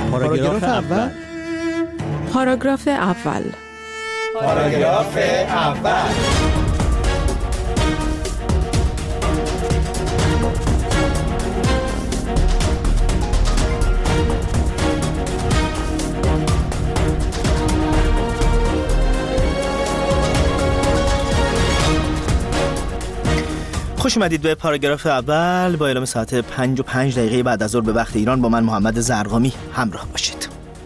پاراگراف اول. پاراگراف اول. پاراگراف اول. خوش اومدید به پاراگراف اول. با اعلام ساعت 5:05 بعد از ظهر به وقت ایران با من محمد زرقامی همراه باشید.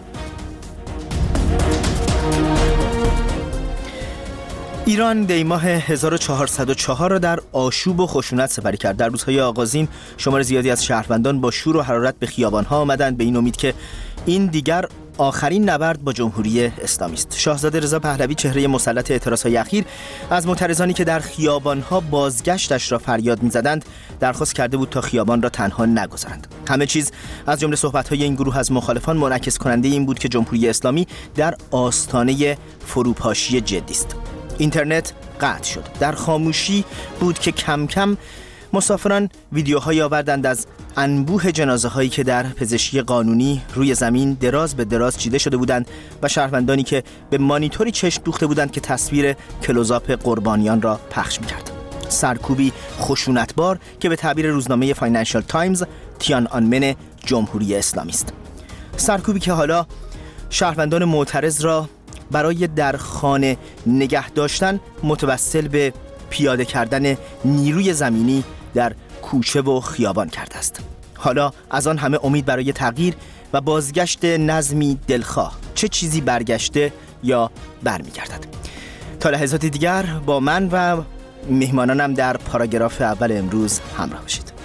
ایران دی ماه 1404 را در آشوب و خشونت سپری کرد. در روزهای آغازین شمار زیادی از شهروندان با شور و حرارت به خیابان‌ها آمدند به این امید که این دیگر آخرین نبرد با جمهوری اسلامی است. شاهزاده رضا پهلوی چهره مسلط اعتراضهای اخیر از معترضانی که در خیابان‌ها بازگشتش را فریاد می‌زدند درخواست کرده بود تا خیابان را تنها نگذارند. همه چیز از جمله صحبت‌های این گروه از مخالفان منعکس کننده این بود که جمهوری اسلامی در آستانه فروپاشی جدی است. اینترنت قطع شد. در خاموشی بود که کم کم مسافران ویدیوهایی آوردند از انبوه جنازه هایی که در پزشکی قانونی روی زمین دراز به دراز چیده شده بودند و شهروندانی که به مانیتوری چشم دوخته بودند که تصویر کلوزآپ قربانیان را پخش می‌کرد. سرکوبی خشونتبار که به تعبیر روزنامه فاینانشال تایمز تیان‌آنمن جمهوری اسلامی است. سرکوبی که حالا شهروندان معترض را برای در خانه نگه داشتن متوسل به پیاده کردن نیروی زمینی در کوچه و خیابان کرده است. حالا از آن همه امید برای تغییر و بازگشت نظمی دلخواه، چه چیزی برگشته یا برمیگردد. تا لحظات دیگر با من و مهمانانم در پاراگراف اول امروز همراه باشید.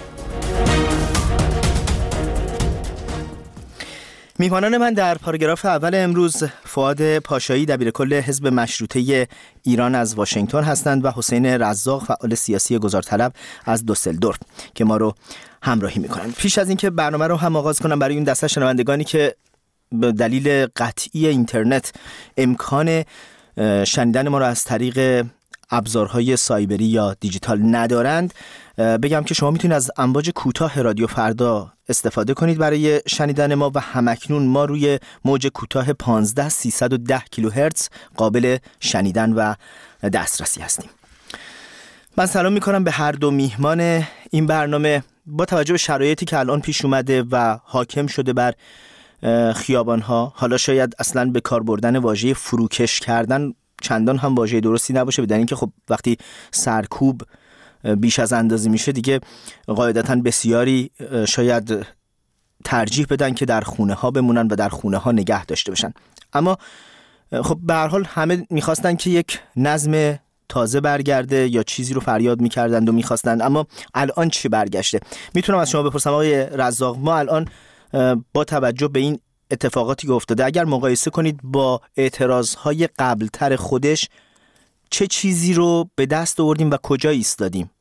میهمانان من در پاراگراف اول امروز فؤاد پاشایی دبیرکل حزب مشروطه ایران از واشنگتن هستند و حسین رزاق فعال سیاسی گذارطلب از دوسلدورف که ما رو همراهی میکنند. پیش از اینکه برنامه رو هم آغاز کنم برای اون دسته شنوندگانی که به دلیل قطعی اینترنت امکان شنیدن ما رو از طریق ابزارهای سایبری یا دیجیتال ندارند بگم که شما میتونید از امواج کوتاه رادیو فردا استفاده کنید برای شنیدن ما و همکنون ما روی موج کوتاه 15310 کیلوهرتز قابل شنیدن و دسترسی هستیم. من سلام میکنم به هر دو میهمان این برنامه. با توجه به شرایطی که الان پیش اومده و حاکم شده بر خیابانها، حالا شاید اصلا به کار بردن واژه فروکش کردن چندان هم واژه درستی نباشه، بدن اینکه خب وقتی سرکوب بیش از اندازه میشه دیگه قاعدتاً بسیاری شاید ترجیح بدن که در خونه ها بمونن و در خونه ها نگه داشته بشن. اما خب به هر حال همه میخواستن که یک نظم تازه برگرده یا چیزی رو فریاد میکردند و میخواستند، اما الان چی برگشته؟ میتونم از شما بپرسم آقای رزاق، ما الان با توجه به این اتفاقاتی که افتاده اگر مقایسه کنید با اعتراضهای قبلتر خودش چه چیزی رو به دست آوردیم و کجا ایستادیم؟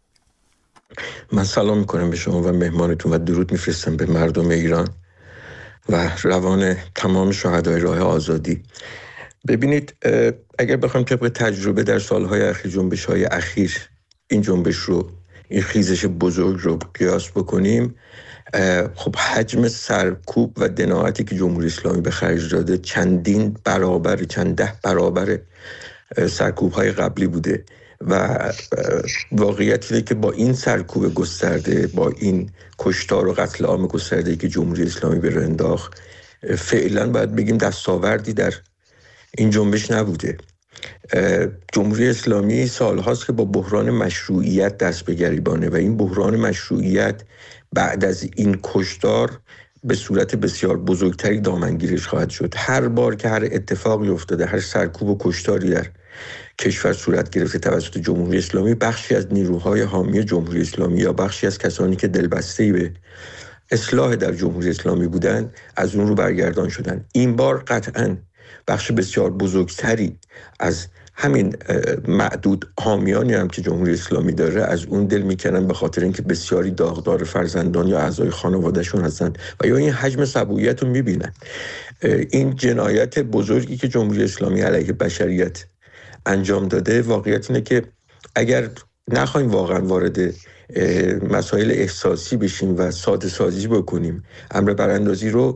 من سلام میکنم به شما و مهمانتون و درود میفرستم به مردم ایران و روان تمام شهدای راه آزادی. ببینید، اگر بخوایم طبق تجربه در سالهای اخیر، جنبش‌های اخیر، این جنبش رو، این خیزش بزرگ رو قیاس بکنیم، خب حجم سرکوب و دناعتی که جمهوری اسلامی به خرج داده چند ده برابر سرکوب های قبلی بوده و واقعیت اینه که با این سرکوب گسترده، با این کشتار و قتل عام گسترده که جمهوری اسلامی به راه انداخت، فعلا باید بگیم دستاوردی در این جنبش نبوده. جمهوری اسلامی سالهاست که با بحران مشروعیت دست به گریبانه و این بحران مشروعیت بعد از این کشتار به صورت بسیار بزرگتری دامنگیرش خواهد شد. هر بار که هر اتفاقی افتاده، هر سرکوب و کشتاری در کشور صورت گرفته توسط جمهوری اسلامی، بخشی از نیروهای حامی جمهوری اسلامی یا بخشی از کسانی که دلبسته‌ای به اصلاح در جمهوری اسلامی بودند از اون رو برگردان شدن. این بار قطعاً بخش بسیار بزرگتری از همین معدود حامیانی هم که جمهوری اسلامی داره از اون دل میکنن، به خاطر اینکه بسیاری داغدار فرزندان یا اعضای خانوادهشون هستن و یا این حجم سبوییت رو میبینن. این جنایت بزرگی که جمهوری اسلامی علیه بشریت انجام داده، واقعیت اینه که اگر نخوایم واقعا وارد مسائل احساسی بشیم و ساده سازی بکنیم، امر براندازی رو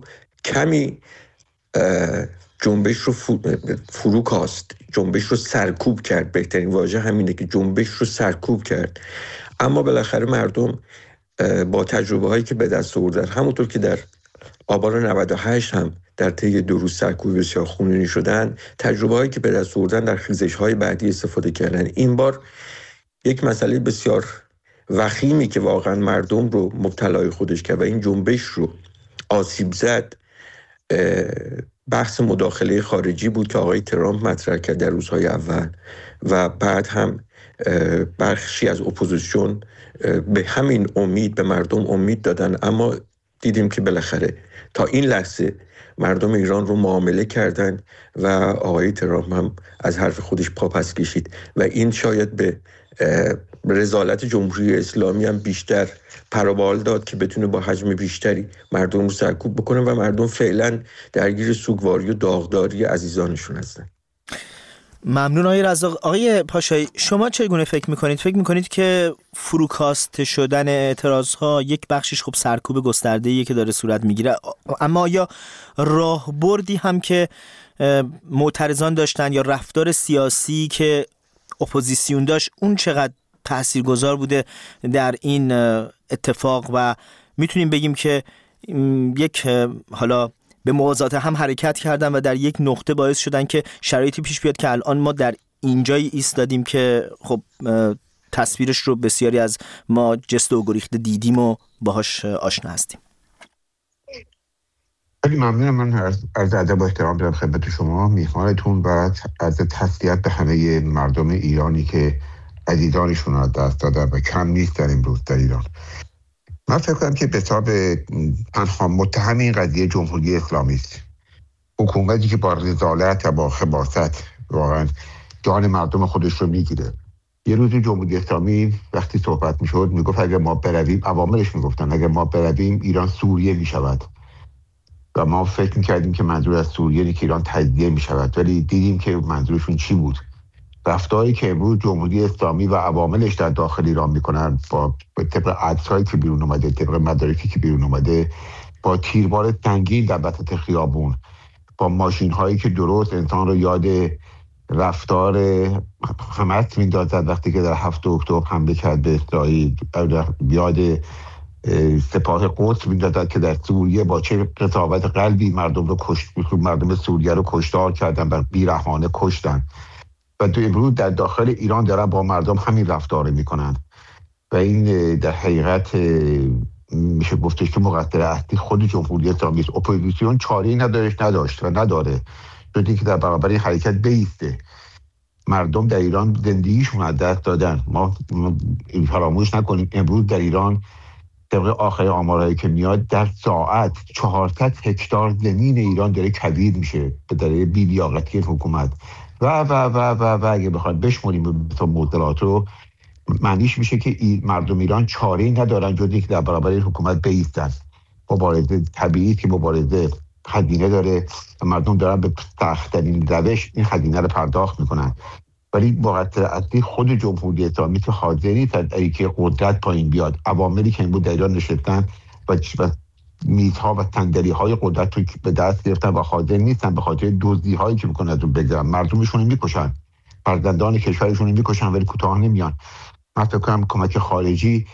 کمی جنبش رو فرو کاست، جنبش رو سرکوب کرد. بهترین واژه همینه که جنبش رو سرکوب کرد. اما بالاخره مردم با تجربه هایی که به دست آوردن، همونطور که در آبان 98 هم در طی 2 روز سرکوب بسیار خونینی شدن، تجربه هایی که به دست آوردن در خیزش های بعدی استفاده کردن. این بار یک مسئله بسیار وخیمی که واقعا مردم رو مبتلای خودش کرد و این جنبش رو آسیب زد، بحث مداخله خارجی بود که آقای ترامپ مطرح کرد در روزهای اول و بعد هم بخشی از اپوزیسیون به همین امید به مردم امید دادن. اما دیدیم که بالاخره تا این لحظه مردم ایران رو معامله کردن و آقای ترامپ هم از حرف خودش پاپس کشید و این شاید به رذالت جمهوری اسلامی هم بیشتر پروبال داد که بتونه با حجم بیشتری مردم رو سرکوب بکنه و مردم فعلا درگیر سوگواری و داغداری عزیزانشون هستن. ممنون آقای رزاق. آقای پاشایی، شما چگونه فکر میکنید؟ فکر میکنید که فروکاسته شدن اعتراضها یک بخشش خب سرکوب گسترده‌ایه که داره صورت میگیره، اما آیا راهبردی هم که معترضان داشتن یا رفتار سیاسی که اپوزیسیون داشت اون چقدر تاثیرگذار بوده در این اتفاق و میتونیم بگیم که یک حالا به موازات هم حرکت کردن و در یک نقطه باعث شدن که شرایطی پیش بیاد که الان ما در اینجایی ایستادیم که خب تصویرش رو بسیاری از ما جست و گریخته دیدیم و باهاش آشنا هستیم. خیلی ممنونم. من عرض ادب و احترام دارم خدمت شما میهمانتون و عرض تسلیت به همه مردم ایرانی که عزیزانشون رو دست دادن و کم نیستن امروز در ایران. من فکر کنم که به حساب تنها متهم این قضیه جمهوری اسلامی است. حکومتی که با رذالت و با خباثت واقعا جان مردم خودش رو میگیره. یه روزی جمهوری اسلامی وقتی صحبت میشد میگفت اگر ما برویم، عواملش میگفتن اگر ما برویم ایران سوریه میشود و ما فکر میکردیم که منظور از سوریه اینه که ایران تجزیه میشود، ولی دیدیم که منظورشون چی بود. رفتاری که امروز جمهوری اسلامی و عواملش در داخل ایران میکنن با طبق عکسایی که بیرون اومده، طبق مدارکی که بیرون اومده، با تیربار سنگین در وسط خیابون، با ماشین هایی که درست انسان رو یاد رفتار حماس میندازد وقتی که در 7 اکتبر حمله کرد به اسرائیل، یاد سپاه قدس میندازد که در سوریه با چه قساوت قلبی مردم سوریه رو کشتار کردن و بیرحمانه کشتن و امروز در داخل ایران دارن با مردم همین رفتار میکنن و این در حقیقت میشه گفتش که مقصر اصلی خود جمهوری اسلامی است. اپوزیسیون چاره‌ای نداشت و نداره جز اینکه در برابر این حرکت بیسته. مردم در ایران زندگیشون از دست دادن. ما فراموش نکنیم امروز در ایران طبق آخر آمارهایی که میاد در ساعت 400 هکتار زمین ایران داره کویر میشه به دلیل بی‌لیاقتی حکومت و اگه بخواد بشمونیم تا معضلات رو، معنیش میشه که مردم ایران چاره‌ای ندارن جز اینکه در برابر این حکومت بایستن. مبارزه طبیعی که مبارزه هزینه داره و مردم دارن به سخت‌ترین روش این هزینه رو پرداخت میکنن، ولی مقصر اصلی خود جمهوری اسلامی که حاضر نیست از اینکه قدرت پایین بیاد. عواملی که این بود در ایران نشستن و میزها و صندلی‌های قدرت رو به دست گرفتن و حاضر نیستن به خاطر دزدی‌هایی که میکنن از اون بگذرن. مردمشون رو میکشن، فرزندان کشورشون رو میکشن ولی کوتاه نمیان. من فکر کنم کمک خارجی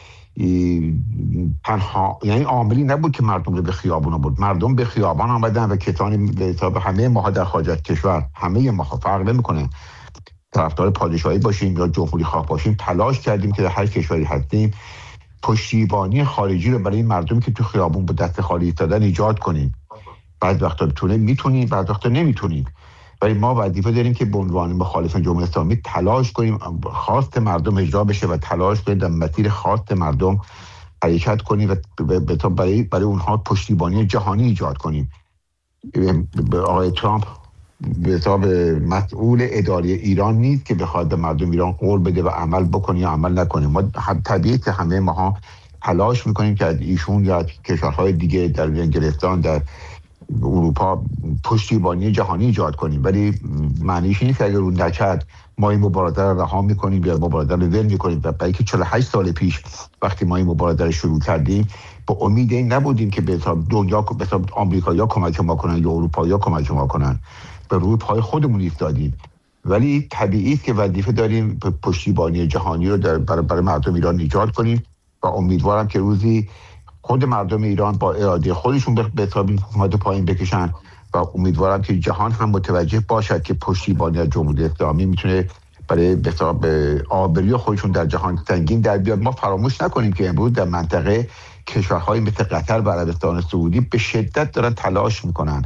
تنها یعنی عاملی نبود که مردم رو به خیابان آورد. مردم به خیابان آمدن و کسانی به حساب همه ما در خارج از کشور، همه ما فرق نمیکنه طرفدار پادشاهی باشیم یا جمهوری خواه باشیم، تلاش کردیم که در هر کشوری هستیم پشتیبانی خارجی رو برای این مردم که تو خیابون با دست خالی ایستادن ایجاد کنیم. بعض وقتا میتونیم، بعض وقتا نمیتونیم، ولی ما وظیفه داریم که به عنوان مخالفان جمهوری اسلامی تلاش کنیم خواست مردم اجرا بشه و تلاش کنیم در مسیر خواست مردم حرکت کنیم و برای اونها پشتیبانی جهانی ایجاد کنیم. آقای ترامپ به حساب مسئول اداری ایران نیست که بخواد به مردم ایران قول بده و عمل بکنه یا عمل نکنه. ما طبیعیه که همه ماها تلاش میکنیم که از ایشون یا کشورهای دیگه در انگلستان، در اروپا پشتیبانی جهانی ایجاد کنیم، ولی معنیش اینه که اگر اون نکرد ما این مبارزه رو رها میکنیم یا مبارزه رو ول میکنیم. و برای که 48 سال پیش وقتی ما این مبارزه رو شروع کردیم با امید این نبودیم که به حساب دنیا، به حساب آمریکایی‌ها کمک ما کنن یا اروپایی‌ها کمک ما کنن، به روی پای خودمون ایستادیم. ولی طبیعی است که وظیفه داریم پشتیبانی جهانی رو برای مردم ایران ایجاد کنیم و امیدوارم که روزی خود مردم ایران با اراده خودشون به حساب حکومت پایین بکشن و امیدوارم که جهان هم متوجه باشد که پشتیبانی از جمهوری اسلامی میتونه برای به حساب آبروی خودشون در جهان سنگین در بیاد. ما فراموش نکنیم که امروز در منطقه کشورهای مثل قطر و عربستان سعودی به شدت دارن تلاش میکنن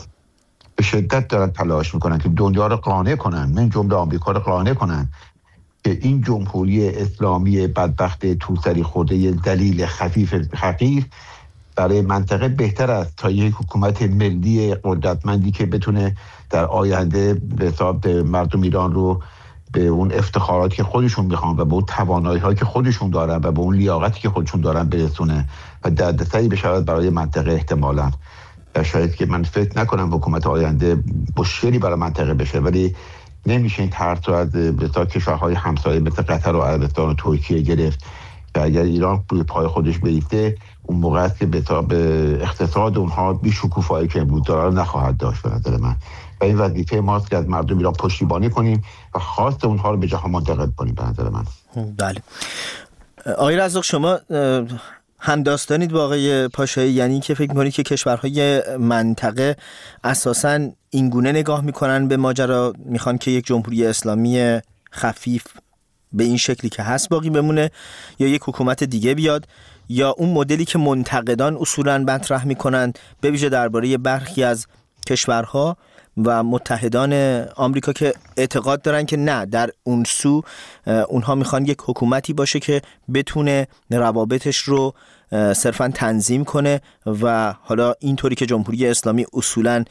که دنیا رو قانع کنن، من جمله آمریکا رو قانع کنن که این جمهوری اسلامی بدبخت توسری خورده ذلیل خفیف حقیر برای منطقه بهتر است تا یک حکومت ملی قدرتمندی که بتونه در آینده به حساب مردم ایران رو به اون افتخاراتی که خودشون میخوان و به اون توانایی‌هایی که خودشون دارن و به اون لیاقتی که خودشون دارن برسونه و دردسری بشه برای منطقه. احتمالاً شاید که من فکر نکنم حکومت آینده مشکلی برای منطقه بشه، ولی نمیشه این طرح رو از بسیار کشورهای همسایه مثل قطر و عربستان و ترکیه گرفت و اگر ایران روی پای خودش بیسته اون موقع است که به اقتصاد اونها بی‌شکوفایی که امروز داره نخواهد داشت. به نظر من و این وظیفه ماست که از مردم ایران پشتیبانی کنیم و خواست اونها رو به جهان منتقل کنیم. به نظر من بله. آقای رزاق، شما هم داستانید با آقای پاشایی، یعنی که فکر می‌کنید که کشورهای منطقه اساساً اینگونه نگاه میکنن به ماجرا، میخوان که یک جمهوری اسلامی خفیف به این شکلی که هست باقی بمونه یا یک حکومت دیگه بیاد، یا اون مدلی که منتقدان اصولاً مطرح میکنن به ویژه درباره برخی از کشورها و متحدان آمریکا که اعتقاد دارن که نه، در اون سو اونها میخوان یک حکومتی باشه که بتونه روابطش رو صرفاً تنظیم کنه و حالا اینطوری که جمهوری اسلامی اصولاً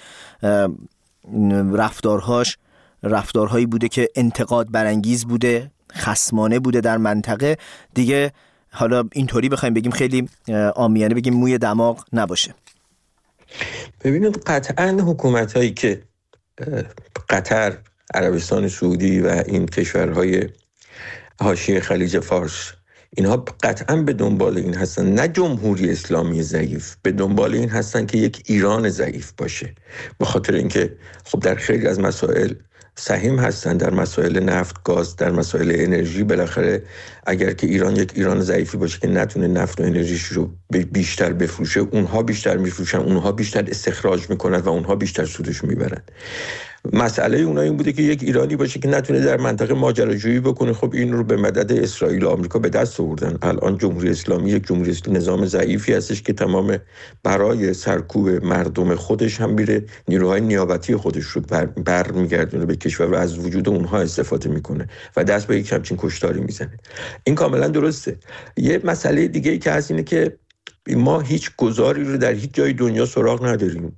رفتارهایی بوده که انتقاد برانگیز بوده، خصمانه بوده در منطقه دیگه، حالا اینطوری بخوایم بگیم خیلی عامیانه بگیم موی دماغ نباشه. ببینید قطعاً حکومت‌هایی که قطر، عربستان سعودی و این کشورهای حاشیه خلیج فارس، اینها قطعاً به دنبال این هستن، نه جمهوری اسلامی ضعیف، به دنبال این هستن که یک ایران ضعیف باشه، به خاطر اینکه خب در خیلی از مسائل سهیم هستن، در مسائل نفت، گاز، در مسائل انرژی. بالاخره اگر که ایران یک ایران ضعیفی باشه که نتونه نفت و انرژیش رو بیشتر بفروشه، اونها بیشتر میفروشن، اونها بیشتر استخراج میکنن و اونها بیشتر سودش میبرن. مسئله اونها این بوده که یک ایرانی باشه که نتونه در منطقه ماجراجویی بکنه. خب این رو به مدد اسرائیل و آمریکا به دست آوردن. الان جمهوری اسلامی یک جمهوری نظام ضعیفی هستش که تمام برای سرکوب مردم خودش هم میره نیروهای نیابتی خودش رو برمیگردونه به کشور و از وجود اونها استفاده میکنه و دست به یک همچین کشتاری میزنه. این کاملا درسته. یه مسئله دیگه ای که هست اینه که ما هیچ گزاری رو در هیچ جای دنیا سراغ نداریم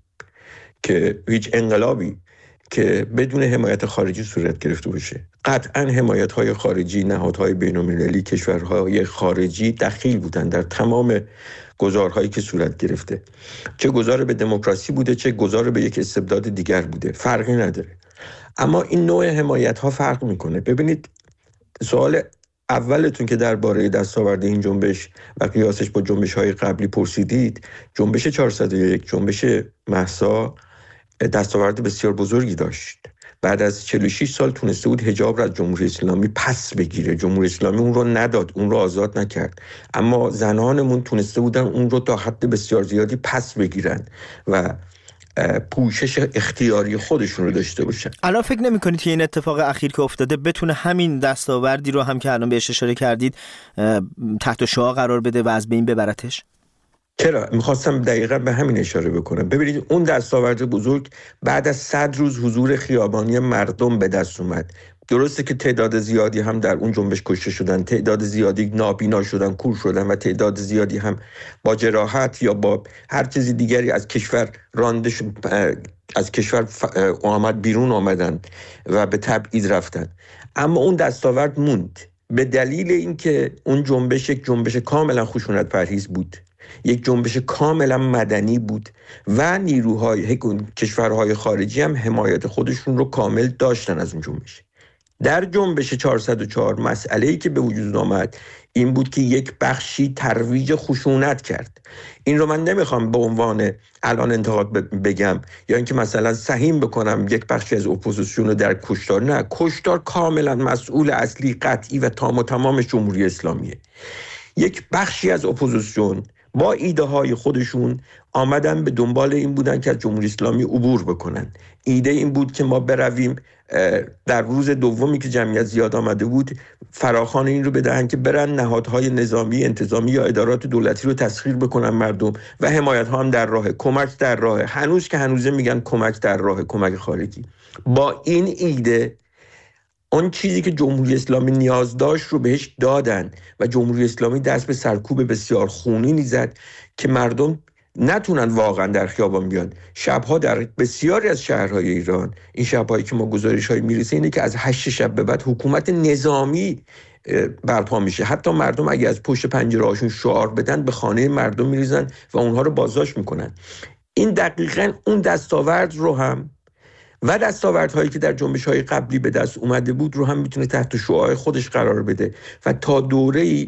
که هیچ انقلابی که بدون حمایت خارجی صورت گرفته باشه. قطعاً حمایت‌های خارجی، نهادهای بین‌المللی، کشورهای خارجی دخیل بودن در تمام گذارهایی که صورت گرفته، چه گذار به دموکراسی بوده چه گذار به یک استبداد دیگر بوده، فرقی نداره. اما این نوع حمایت‌ها فرق میکنه. ببینید، سوال اولتون که درباره دستاورد این جنبش و قیاسش با جنبش‌های قبلی پرسیدید، جنبش 401، جنبش مهسا دستاورد بسیار بزرگی داشت. بعد از 46 سال تونسته بود حجاب را از جمهوری اسلامی پس بگیره. جمهوری اسلامی اون رو نداد، اون رو آزاد نکرد، اما زنانمون تونسته بودن اون رو تا حد بسیار زیادی پس بگیرن و پوشش اختیاری خودشون رو داشته باشن. الان فکر نمی‌کنید که این اتفاق اخیر که افتاده بتونه همین دستاوردی رو هم که الان بهش اشاره کردید تحت شعاع قرار بده و از بین ببرتش؟ چرا؟ میخواستم دقیقا به همین اشاره بکنم. ببینید، اون دستاورد بزرگ بعد از 100 روز حضور خیابانی مردم به دست اومد. درسته که تعداد زیادی هم در اون جنبش کشته شدن، تعداد زیادی نابینا شدن، کور شدن و تعداد زیادی هم با جراحت یا با هر چیزی دیگری از کشور رانده از کشور آمد بیرون آمدن و به تبعید رفتن. اما اون دستاورد موند به دلیل اینکه اون جنبش یک جنبش کاملا خشونت پرهیز بود یک جنبش کاملا مدنی بود و نیروهای کشورهای خارجی هم حمایت خودشون رو کامل داشتن از اون جنبش. در جنبش 404 مسئله‌ای که به وجود آمد این بود که یک بخشی ترویج خشونت کرد. این رو من نمیخوام به عنوان الان انتقاد بگم یا اینکه مثلا سهیم بکنم یک بخشی از اپوزیسیون رو در کشتار. نه، کشتار کاملا مسئول اصلی قطعی و تام و تمامش جمهوری اسلامیه. یک بخشی از اپوزیسیون با ایده های خودشون آمدن به دنبال این بودن که از جمهوری اسلامی عبور بکنن. ایده این بود که ما برویم در روز دومی که جمعیت زیاد آمده بود فراخوان این رو بدهن که برن نهادهای نظامی، انتظامی یا ادارات دولتی رو تسخیر بکنن مردم و حمایت ها هم در راه، کمک در راه. هنوز که هنوزه میگن کمک در راه، کمک خارجی. با این ایده اون چیزی که جمهوری اسلامی نیاز داشت رو بهش دادن و جمهوری اسلامی دست به سرکوب بسیار خونینی زد که مردم نتونن واقعا در خیابان بیان. شبها در بسیاری از شهرهای ایران، این شبهایی که ما گزارش‌های میرسه اینه که از 8 شب به بعد حکومت نظامی برپا میشه. حتی مردم اگه از پشت پنجره‌هاشون شعار بدن به خانه مردم میریزن و اونها رو بازداشت میکنن. این دقیقاً اون دستاورد رو هم و دستاوردهایی که در جنبش‌های قبلی به دست اومده بود رو هم میتونه تحت شعاع خودش قرار بده و تا دوره‌ای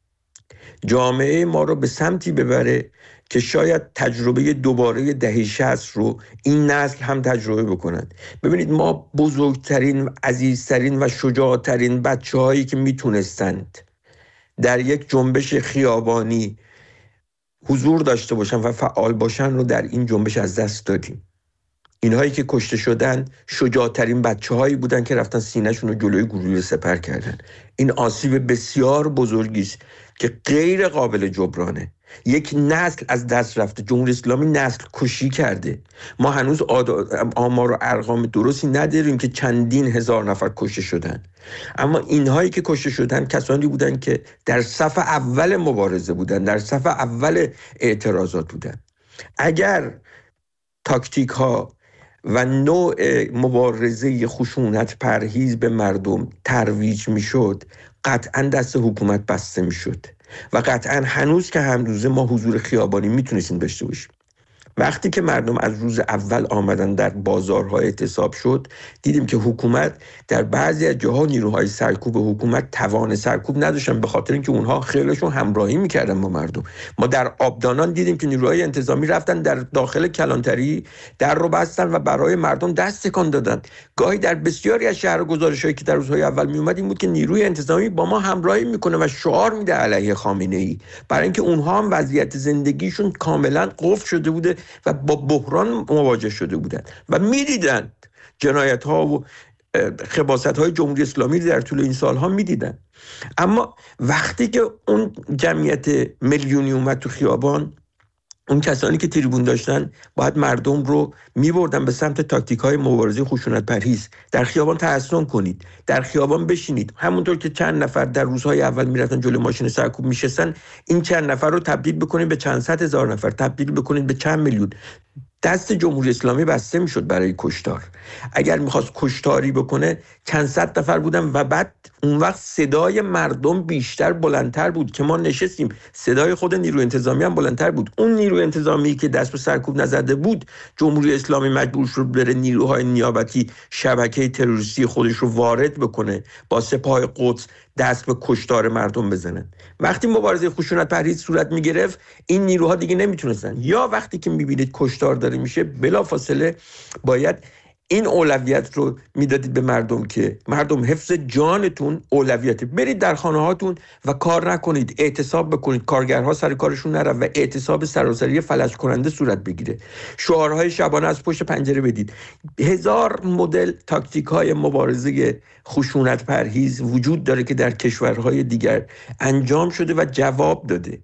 جامعه ما رو به سمتی ببره که شاید تجربه دوباره دهه 60 رو این نسل هم تجربه بکنن. ببینید ما بزرگترین، عزیزترین و شجاعترین بچه‌هایی که میتونستند در یک جنبش خیابانی حضور داشته باشن و فعال باشن رو در این جنبش از دست دادیم. اینهایی که کشته شدن شجاعترین بچه‌هایی بودن که رفتن سینه‌شون رو جلوی گلوله سپر کردن. این آسیب بسیار بزرگی است که غیر قابل جبرانه. یک نسل از دست رفته. جمهوری اسلامی نسل کشی کرده. ما هنوز آمار و ارقام درستی نداریم که چندین هزار نفر کشته شدن، اما اینهایی که کشته شدن کسانی بودن که در صف اول مبارزه بودن، در صف اول اعتراضات بودن. اگر تاکتیک ها و نوع مبارزه خشونت پرهیز به مردم ترویج می شد، قطعا دست حکومت بسته می شد و قطعا هنوز که هنوزه ما حضور خیابانی می تونستیم داشته باشیم. وقتی که مردم از روز اول آمدن در بازارها اعتصاب شد، دیدیم که حکومت در بعضی از جاها نیروهای سرکوب حکومت توان سرکوب نداشتن، به خاطر اینکه اونها خیلیشون همراهی میکردن با مردم. ما در آبدانان دیدیم که نیروهای انتظامی رفتن در داخل کلانتری در رو بستن و برای مردم دست تکان دادن. گاهی در بسیاری از شهر گزارش‌هایی که در روزهای اول میومد این بود که نیروی انتظامی با ما همراهی میکنه و شعار میده علیه خامنه‌ای، برای اینکه اونها هم وضعیت زندگیشون کاملا قفل شده بوده و با بحران مواجه شده بودند و میدیدند جنایت ها و خباثت های جمهوری اسلامی در طول این سالها میدیدند. اما وقتی که اون جمعیت میلیونی اومد تو خیابان، اون کسانی که تریبون داشتن باید مردم رو میبردن به سمت تاکتیک های مبارزه خشونت پرهیز. در خیابان تحصن کنید، در خیابان بشینید. همونطور که چند نفر در روزهای اول میرفتن جلوی ماشین سرکوب میشستن، این چند نفر رو تبدیل بکنید به چند صد هزار نفر، تبدیل بکنید به چند میلیون. دست جمهوری اسلامی بسته میشد برای کشتار. اگر میخواست کشتاری بکنه چند صد نفر بودن و بعد اون وقت صدای مردم بیشتر بلندتر بود که ما نشستیم، صدای خود نیروی انتظامی هم بلندتر بود. اون نیروی انتظامی که دست به سرکوب نزده بود، جمهوری اسلامی مجبور شد بره نیروهای نیابتی شبکه تروریستی خودش رو وارد بکنه، با سپاه قدس دست به کشتار مردم بزنن. وقتی مبارزه خشونت پرهیز صورت میگرفت، این نیروها دیگه نمیتونستن. یا وقتی که میبینید کشتار داره میشه، بلافاصله باید این اولویت رو میدادید به مردم که مردم حفظ جانتون اولویته. برید در خانه هاتون و کار نکنید، اعتصاب بکنید، کارگرها سر کارشون نرن و اعتصاب سراسری فلج کننده صورت بگیره. شعارهای شبانه از پشت پنجره بدید. هزار مدل تاکتیک های مبارزه خشونت پرهیز وجود داره که در کشورهای دیگر انجام شده و جواب داده،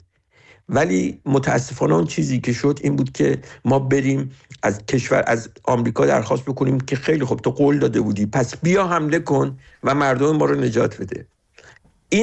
ولی متاسفانه اون چیزی که شد این بود که ما بریم از آمریکا درخواست بکنیم که خیلی خوب تو قول داده بودی، پس بیا حمله کن و مردم ما رو نجات بده. این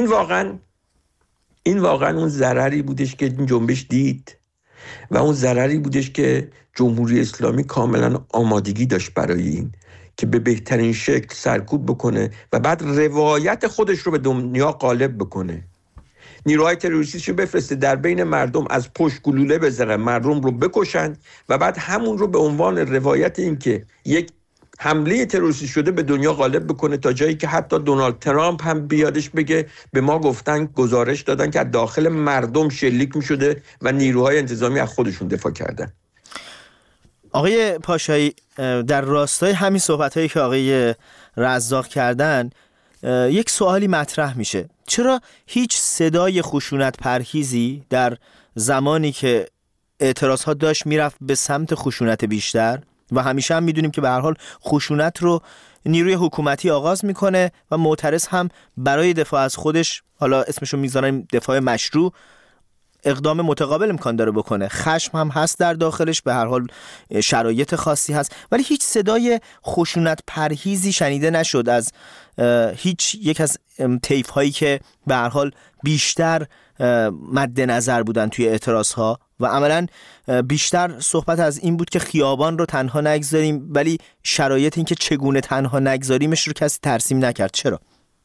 واقعا اون ضرری بودش که این جنبش دید و اون ضرری بودش که جمهوری اسلامی کاملا آمادگی داشت برای این که به بهترین شکل سرکوب بکنه و بعد روایت خودش رو به دنیا غالب بکنه. نیروهای تروریستیشو بفرسته در بین مردم، از پشت گلوله بزنن، مردم رو بکشن و بعد همون رو به عنوان روایت این که یک حمله تروریستی شده به دنیا غالب بکنه، تا جایی که حتی دونالد ترامپ هم بیادش بگه به ما گفتن، گزارش دادن که از داخل مردم شلیک می شده و نیروهای انتظامی از خودشون دفاع کردن. آقای پاشایی، در راستای همین صحبت‌هایی که آقای رزاق کردن یک سوالی مطرح میشه: چرا هیچ صدای خشونت پرهیزی در زمانی که اعتراضها داشت میرفت به سمت خشونت بیشتر؟ و همیشه هم میدونیم که به هر حال خشونت رو نیروی حکومتی آغاز میکنه و معترض هم برای دفاع از خودش، حالا اسمشو میذاریم دفاع مشروع، اقدام متقابل امکان داره بکنه. خشم هم هست در داخلش، به هر حال شرایط خاصی هست، ولی هیچ صدای خشونت پرهیزی شنیده نشد از هیچ یک از طیف هایی که به هر حال بیشتر مد نظر بودن توی اعتراض ها و عملا بیشتر صحبت از این بود که خیابان رو تنها نگذاریم، ولی شرایط این که چگونه تنها نگذاریمش رو کسی ترسیم نکرد. چرا؟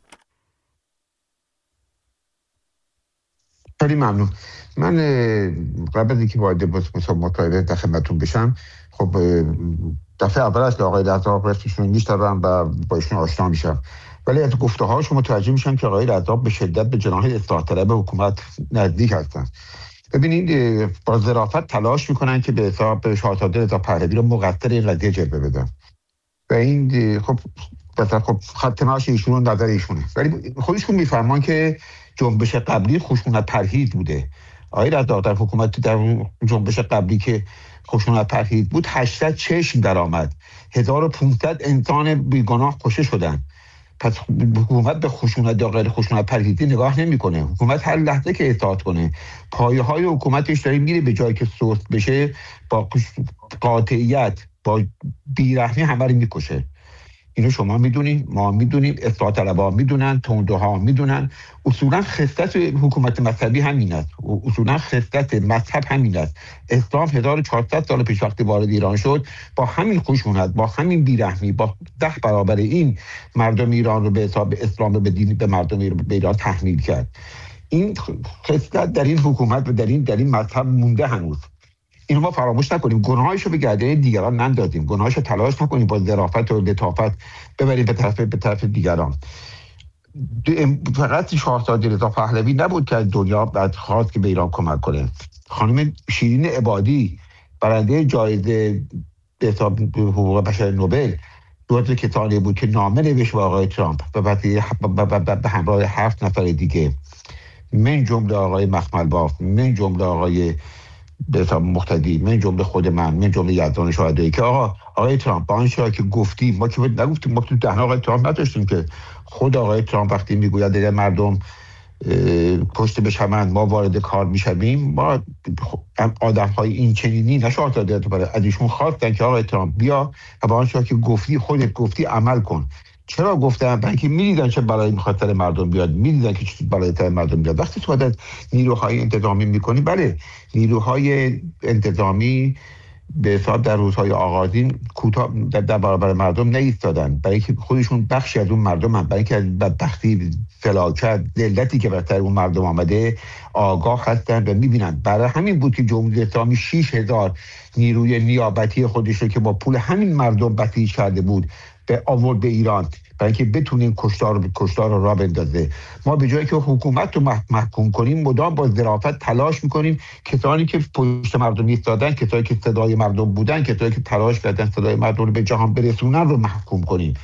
خیلی ممنون. من قبل از اینکه وارد مطالبه در خدمتتون بشم، خب دفعه اول است که آقای رزاق رفتشون میشترم و با ایشون آشنا میشم، ولی از گفته هاشون متوجه میشم که آقای رزاق به شدت به جناح اصلاح طلب حکومت نزدیک هستن. ببینید، با ظرافت تلاش میکنن که به حساب شاهزاده رضا پهلوی رو مقصر این قضیه جلوه بدن و این خب خاتمه‌اش ایشون نظر ایشونه، ولی خودشون میفهمن که جنبش قبلی خشونت پرهیز بوده. آقای رزاق در حکومت، در جنبش قبلی که خشونت پرهیز بود، 800 چشم درآمد، 1500 انسان بیگناه کشته شدن. پس حکومت به خشونت یا غیر خشونت پرهیزی نگاه نمیکنه. حکومت هر لحظه که اطاعت کنه، پایه های حکومتش داره میره به جایی که سست بشه، با قاطعیت، با بیرحمی همه رو میکشه. اینو شما میدونید، ما میدونیم، اصلاح طلبها میدونن، تندروها میدونن. اصولا خصلت حکومت مذهبی همین است، اصولا خصلت مذهب همین است. اسلام 1400 سال پیش وقتی وارد ایران شد، با همین خشونت، با همین بیرحمی، با 10 برابر این مردم ایران رو به حساب اسلام رو به دین، به مردم ایران تحمیل کرد. این خصلت در این حکومت و در این مذهب مونده هنوز. اینو ما فراموش نکنیم، گناهاشو به گردن دیگران نندازیم، گناهاشو تلاش نکنیم با ظرافت و لطافت ببریم به طرف دیگران. فقط شاهزاده رضا پهلوی نبود که دنیا بعد خواست که به ایران کمک کنه. خانم شیرین عبادی، برنده جایزه به حساب حقوق بشر نوبل، دوست کتانی بود که نامه نوشت به آقای ترامپ و به همراه 7 نفر دیگه، من جمله آقای مخمل باف، من جمله آقای به حساب مقتدی، من جمله خود من جمله یزدان شهدایی، که آقای ترامپ با آنچه که گفتیم، ما که نگفتیم، ما تو دهن آقای ترامپ نداشتیم که خود آقای ترامپ وقتی میگوید اگر مردم کشته بشوند ما وارد کار میشویم، ما آدم‌های این چنینی نشاطاده برای از ایشون خواستن که آقای ترامپ بیا و با آنچه که گفتی، خودت گفتی، عمل کن. چرا گفتم؟ برای اینکه می‌دیدن چه بلایی می‌خواد سر مردم بیاد، می‌دیدن که چه بلایی سر مردم بیاد. وقتی صحبت از نیروهای انتظامی می‌کنی، بله، نیروهای انتظامی به حساب در روزهای آغازین کوتاه در برابر مردم نایستادن، برای اینکه خودشون بخشی از اون مردم هم، برای اینکه از بدبختی، فلاکت، ذلتی که بر سر اون مردم آمده آگاه هستن و می‌بینن. برای همین بود که جمهوری اسلامی 6000 نیروی نیابتی خودش رو که با پول همین مردم بسیج کرده بود به آورد به ایران، برای اینکه بتونیم کشتار رو راه بندازه. ما به جایی که حکومت رو محکوم کنیم، مدام با ظرافت تلاش میکنیم کسانی که پشت مردم ایستادن، کسانی که صدای مردم بودن، کسانی که تلاش کردن صدای مردم رو به جهان برسونن رو محکوم کنیم.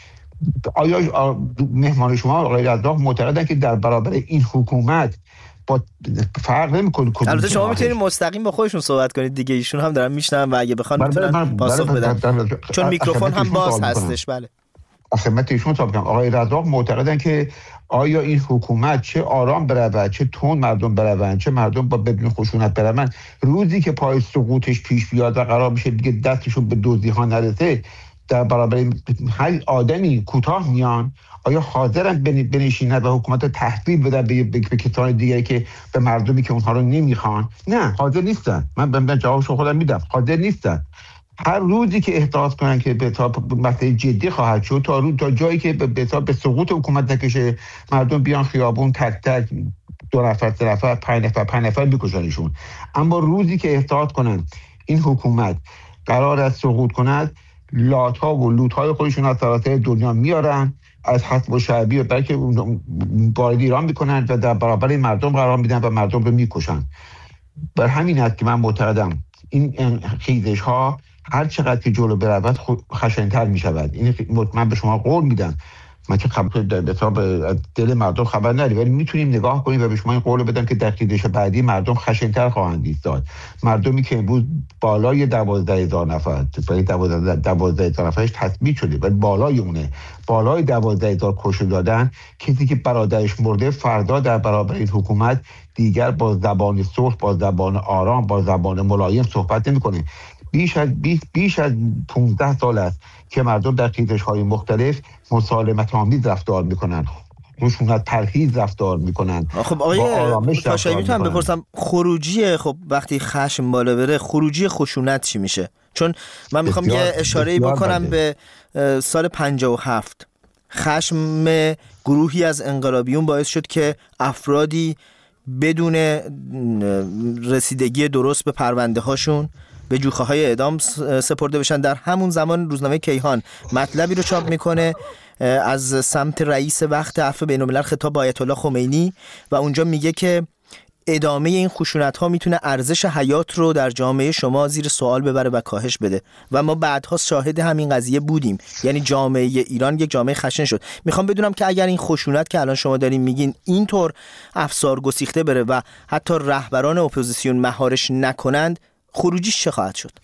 آیا مهمان شما آقای رزاق معتقدن که در برابر این حکومت با فرق نمی‌کنه؟ البته شما میتونید مستقیم با خودشون صحبت کنید دیگه، ایشون هم دارن میشنون و اگه بخوان میتونن پاسخ بدن، چون میکروفون هم باز هستش. بله، خدمت ایشون صحبت کنم. آقای رزاق معتقدن که آیا این حکومت چه آرام برود، چه تون مردم برود، چه مردم با بدون خشونت برود، روزی که پای سقوطش پیش بیاد و قرار بشه دیگه دستشون به دزدی‌ها نرسه، در برابر هر آدمی کوتاه میان، آیا حاضرن بنشینن و حکومت تحویل بدن به کسان دیگری که به مردمی که اونها رو نمیخوان؟ نه، حاضر نیستن. من جوابشو خودم میدم، حاضر نیستن. هر روزی که احساس کنن که به حساب مسئله جدی خواهد شد، تا جایی که به حساب به سقوط حکومت نکشه، مردم بیان خیابون تک تک 2 نفر 3 نفر 5 نفر میکشنشون. اما روزی که احتاط کنن این حکومت قرار است سقوط کند، لات‌ها و لوت‌های خودشون از سراسر دنیا میارن، از حسب شعبی و بلکه وارد ایران میکنن و در برابر مردم قرار میدن و مردم رو میکشن. بر همین است که من معتقدم این خیزش ها هر چقدر که جلو برود خشن‌تر میشود. این من به شما قول میدم، من که دل مردم خبر نداریم، ولی میتونیم نگاه کنیم و به شما این قول بدم که در خیزش بعدی مردم خشن‌تر خواهند ایستاد. مردمی که امروز بالای 12,000 نفر، برای 12,000 نفرش تثبیت شده و بالای اونه، بالای 12,000 کشته دادن، کسی که برادرش مرده فردا در برابر این حکومت دیگر با زبان صلح، با زبان آرام، با زبان ملایم صحبت نمی‌کنه. بیش از 15 سال است که مردم در خیزش‌های مختلف مسالمت آمیز رفتار میکنن، خشونت پرهیز رفتار میکنن. خب آقای پاشایی میتونم بپرسم خروجی، خب وقتی خشم بالا بره خروجی خشونت چی میشه؟ چون من میخوام یه اشاره‌ای بکنم به سال 57. خشم گروهی از انقلابیون باعث شد که افرادی بدون رسیدگی درست به پرونده هاشون به جوخه‌های اعدام سپرده بشن. در همون زمان روزنامه کیهان مطلبی رو چاپ میکنه از سمت رئیس وقت عفو بین‌الملل خطاب به آیت الله خمینی و اونجا میگه که ادامه این خشونت‌ها میتونه ارزش حیات رو در جامعه شما زیر سوال ببره و کاهش بده و ما بعدها شاهد همین قضیه بودیم. یعنی جامعه ایران یک جامعه خشن شد. میخوام بدونم که اگر این خشونت که الان شما دارین میگین اینطور افسار گسیخته بره و حتی رهبران اپوزیسیون مهارش نکنند، خروجیش چه خواهد شد؟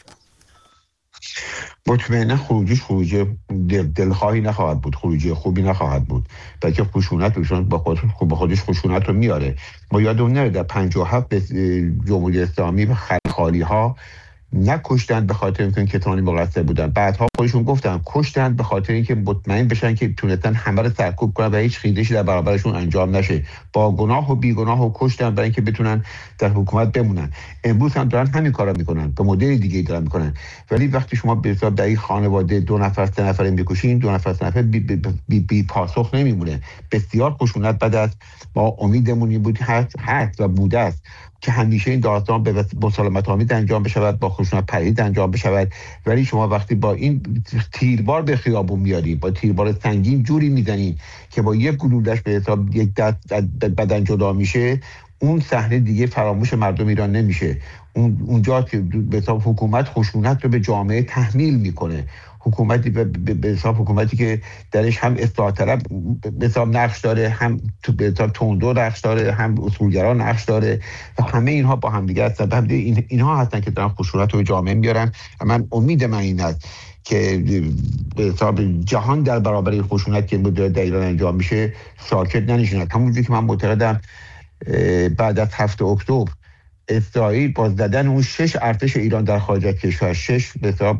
مطمئنا خروجیش خروجی دلخواهی نخواهد بود، خروجی خوبی نخواهد بود، بلکه خشونت با خودش خشونت رو میاره. ما یادمون نره در 57 جمهوری اسلامی و خلخالی ها نکشتن به خاطر اینکه کتانی مقصر بودن، بعدها خودشون گفتن کشتن به خاطر اینکه مطمئن بشن که تونستن همه رو سرکوب کنن و هیچ خیزشی در برابرشون انجام نشه، با گناه و بیگناه و کشتن برای اینکه بتونن در حکومت بمونن. امروز هم دارن همین کارا میکنن، به مدل دیگه دارن میکنن. ولی وقتی شما به حساب در این خانواده 2 نفر 3 نفر میکشین، 2 نفر 3 نفر بی پاسخ نمیمونه. بسیار خشونت بد است. ما امیدمون بود هست و بوده است که همیشه این داستان به مسالمت آمیز انجام بشود، با خشونت پرهیز انجام بشود. ولی شما وقتی با این تیربار به خیابون میاری، با تیربار سنگین جوری میزنین که با یک گلوله‌اش به حساب یک دست بدن جدا میشه، اون صحنه دیگه فراموش مردم ایران نمیشه. اونجا که به حساب حکومت خشونت رو به جامعه تحمیل میکنه، حکومتی به حساب حکومتی که درش هم اصلاح طلب به حساب نقش داره، هم به حساب تندرو نقش داره، هم اصولگرا نقش داره و همه اینها با هم دیگه هستن. اینها هستن که دارن خشونت رو به جامعه میارن. من امید من این است که به حساب جهان در برابر این خشونت که در ایران انجام میشه ساکت ننشیند. همونجوری که من معتقدم بعد از 7 اکتبر اسرائیل با زدن اون 6 ارتش ایران در خارج از کشور، 6 به حساب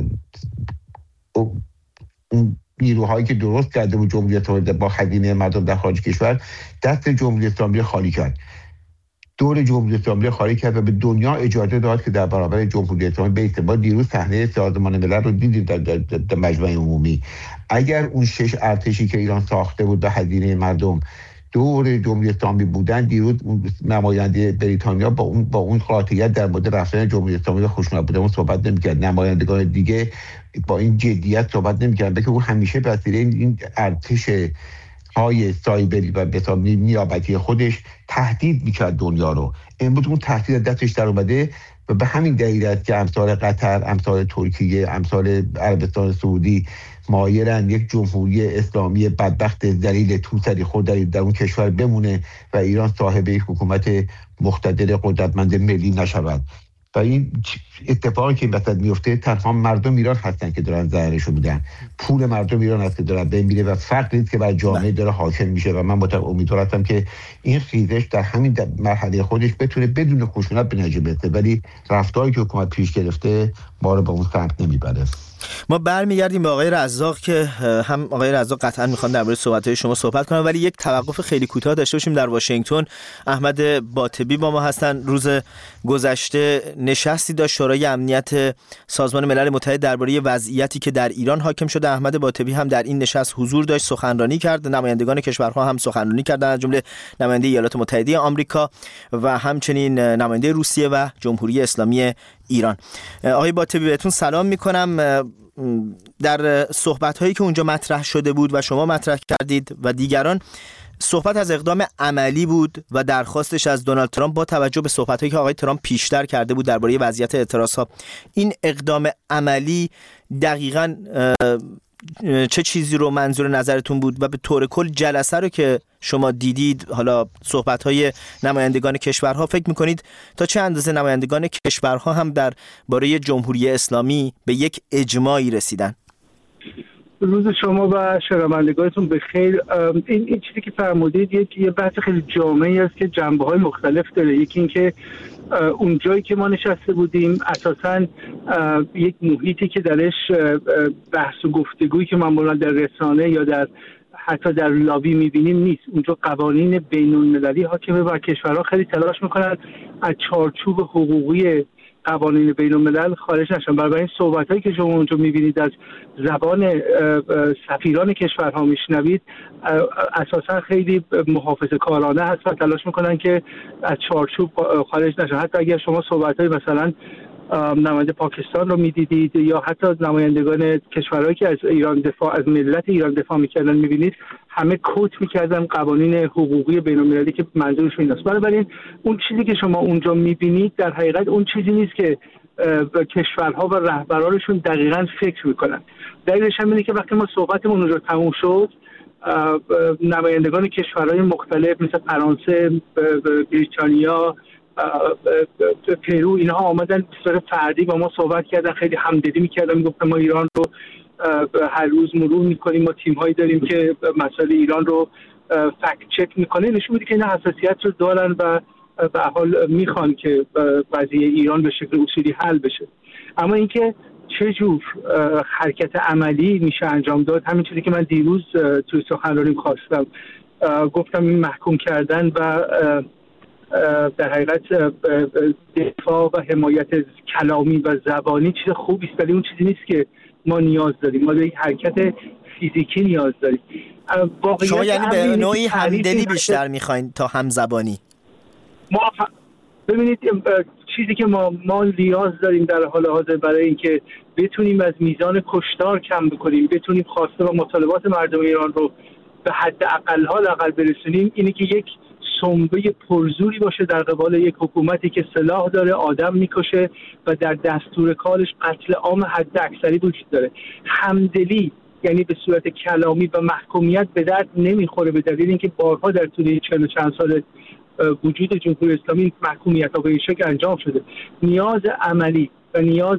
نیروهایی که درست کرده بود جمهوری اسلامی با خزینه مردم در خارج کشور، دست جمهوری اسلامی خالی کرد، دور جمهوری اسلامی خالی کرد و به دنیا اجازه داد که در برابر جمهوری اسلامی بیسته. با دیروز صحنه سازمان ملل رو دیدیم در مجمع عمومی. اگر اون 6 ارتشی که ایران ساخته بود به خزینه مردم دور جمهوری اسلامی بودن، دیروز نماینده بریتانیا با اون قاطعیت در مورد رفتن جمهوری اسلامی و خشونت بوده اون صحبت نمی‌کرد. نمایندگان دیگه با این جدیت صحبت نمی‌کردن، بلکه اون همیشه به وسیله این ارتش های سایبری و به حساب نیابتی خودش تهدید می‌کرد دنیا رو. امروز اون تهدید دستش در اومده و به همین دلیل است که امثال قطر، امثال ترکیه، امثال عربستان سعودی مایلن یک جمهوری اسلامی بدبخت ذلیل توسری خود در اون کشور بمونه و ایران صاحب یک حکومت مقتدر قدرتمند ملی نشود. و این اتفاقی که وسط میفته تنها مردم ایران هستن که دارن ضررشو میدن، پول مردم ایران هست که داره بین میره و فرق نیست که بر جامعه داره حاکم میشه. و من امیدوار هستم که این خیزش در همین مرحله خودش بتونه بدون خشونت به نتیجه برسه، ولی رفتاری که حکومت پیش گرفته ما رو به اون سمت نمیبره. ما برمیگردیم به آقای رزاق که هم آقای رزاق قطعا میخوان درباره صحبت‌های شما صحبت کنن، ولی یک توقف خیلی کوتاه داشته باشیم. در واشنگتن احمد باطبی با ما هستن. روز گذشته نشستی داشت شورای امنیت سازمان ملل متحد درباره وضعیتی که در ایران حاکم شده. احمد باطبی هم در این نشست حضور داشت، سخنرانی کرد. نمایندگان کشورها هم سخنرانی کردند، از جمله نماینده ایالات متحده آمریکا و همچنین نماینده روسیه و جمهوری اسلامی ایران. آقای باطبی بهتون سلام میکنم. در صحبت‌هایی که اونجا مطرح شده بود و شما مطرح کردید و دیگران، صحبت از اقدام عملی بود و درخواستش از دونالد ترامپ با توجه به صحبت‌هایی که آقای ترامپ پیشتر کرده بود درباره وضعیت اعتراض‌ها. این اقدام عملی دقیقاً چه چیزی رو منظور نظرتون بود و به طور کل جلسه رو که شما دیدید، حالا صحبت‌های نمایندگان کشورها، فکر می‌کنید تا چه اندازه نمایندگان کشورها هم درباره جمهوری اسلامی به یک اجماعی رسیدن؟ روز شما و شنوندگانتون بخیر. این چیزی که فرمودید یه بحث خیلی جامعی است که جنبه‌های مختلف داره. یکی این که اون جایی که ما نشسته بودیم اساساً یک محیطی که درش بحث و گفتگویی که معمولا در رسانه یا حتی در لابی می‌بینیم نیست. اونجا قوانین بین‌المللی حاکمه و کشورها خیلی تلاش می‌کنن از چارچوب حقوقی قوانین بین‌الملل خارج نشن. برای این صحبتایی که شما اونجا می‌بینید از زبان سفیران کشورها میشنوید اساساً خیلی محافظه‌کارانه هست و تلاش میکنن که از چارچوب خارج نشن. حتی اگر شما صحبتای مثلا نماینده پاکستان رو میدیدید یا حتی نمایندگان کشورهایی که از ایران از ملت ایران دفاع میکردن میبینید همه کوت میکردن قوانین حقوقی بین‌المللی که منظورشون ایناست. بنابراین اون چیزی که شما اونجا میبینید در حقیقت اون چیزی نیست که کشورها و رهبرانشون دقیقاً فکر میکنن. دلیلش هم اینه که وقتی ما صحبتمون اونجا تموم شد، نمایندگان کشورهای مختلف مثل فرانسه، بریتانیا، پرو، اینها آمدن به صورت فردی با ما صحبت کردن، خیلی همدلی میکردن، میگفتن ما ایران رو هر روز مرور میکنیم، ما تیم‌هایی داریم که مسائل ایران رو فکت چک میکنه. نشون میده که اینا حساسیت رو دارن و به حال میخوان که قضیه ایران به شکل اصولی حل بشه. اما اینکه چه جور حرکت عملی میشه انجام داد، همین چیزی که من دیروز توی سخنرانیم خواستم گفتم، این محکوم کردن و در حقیقت دفاع و حمایت کلامی و زبانی چیز خوبی است، ولی اون چیزی نیست که ما نیاز داریم. ما به یک حرکت فیزیکی نیاز داریم. شما یعنی به نوعی همدلی بیشتر میخواین تا همزبانی؟ ببینید چیزی که ما نیاز داریم در حال حاضر برای اینکه بتونیم از میزان کشتار کم بکنیم، بتونیم خواسته و مطالبات مردم ایران رو به حد اقل برسونیم، اینه که یک سنبه پرزوری باشه در قبال یک حکومتی که سلاح داره، آدم میکشه و در دستور کارش قتل عام حد اکثری وجود داره. همدلی یعنی به صورت کلامی و محکومیت به درد نمیخوره، به دلیل اینکه بارها در طول 40 و چند سال وجود جمهوری اسلامی محکومیت‌ها به این شکل انجام شده. نیاز عملی و نیاز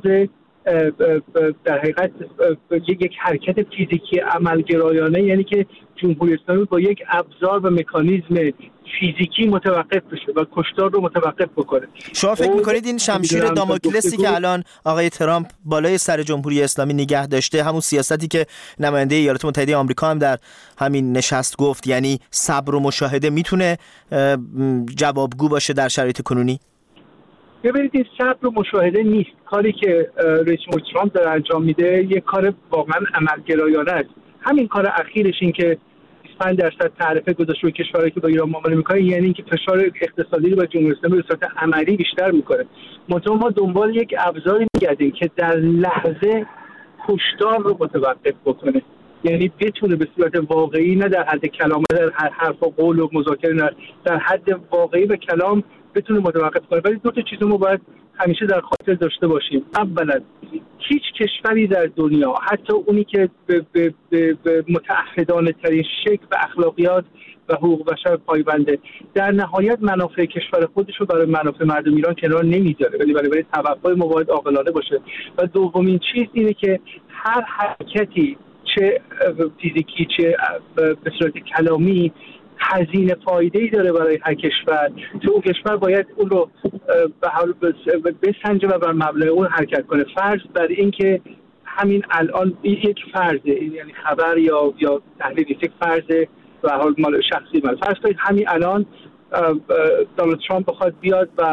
در حقیقت یک حرکت فیزیکی عملگرایانه، یعنی که جمهوری اسلامی با یک ابزار و مکانیزم فیزیکی متوقف بشه و کشتار رو متوقف بکنه. شما فکر میکنید این شمشیر داموکلسی که الان آقای ترامپ بالای سر جمهوری اسلامی نگه داشته، همون سیاستی که نماینده ایالات متحده آمریکا هم در همین نشست گفت، یعنی صبر و مشاهده، میتونه جوابگو باشه در شرایط کنونی؟ ببینید این صبر و مشاهده نیست. کاری که رئیس جمهور ترامپ داره انجام میده یک کار واقعا عملگرایانه است. همین کار اخیرش این که 25% تعرفه گذاشته روی کشورهایی که با ایران معامله میکنه، یعنی اینکه فشار اقتصادی رو بر جمهوری اسلامی به صورت عملی بیشتر میکنه. منتها ما دنبال یک ابزاری میگردیم که در لحظه کشتار رو متوقف بکنه، یعنی بتونه به صورت واقعی، نه در حد کلام، نه در حرف و قول و مذاکره، نه در حد واقعی و کلام بتونه متوقف کنه. ولی دو تا چیز ما باید همیشه در خاطر داشته باشیم. اولا هیچ کشوری در دنیا، حتی اونی که به متعهدانه ترین شکل به اخلاقیات و حقوق بشر پایبنده، در نهایت منافع کشور خودش رو برای منافع مردم ایران کنار نمیذاره، ولی برای توقع ما باید عاقلانه باشه. و دومین چیز اینه که هر حرکتی، چه فیزیکی چه به صورت کلامی، هزینه فایده‌ای داره برای هر کشور. تو اون کشور باید اون رو به حال بسنجه و بر مبلغ اون حرکت کنه. فرض بر این که همین الان یک فرضه، یعنی خبر یا تحلیل، یک فرضه به حال مال شخصی من، فرض کنید همین الان دونالد ترامپ بخواد بیاد و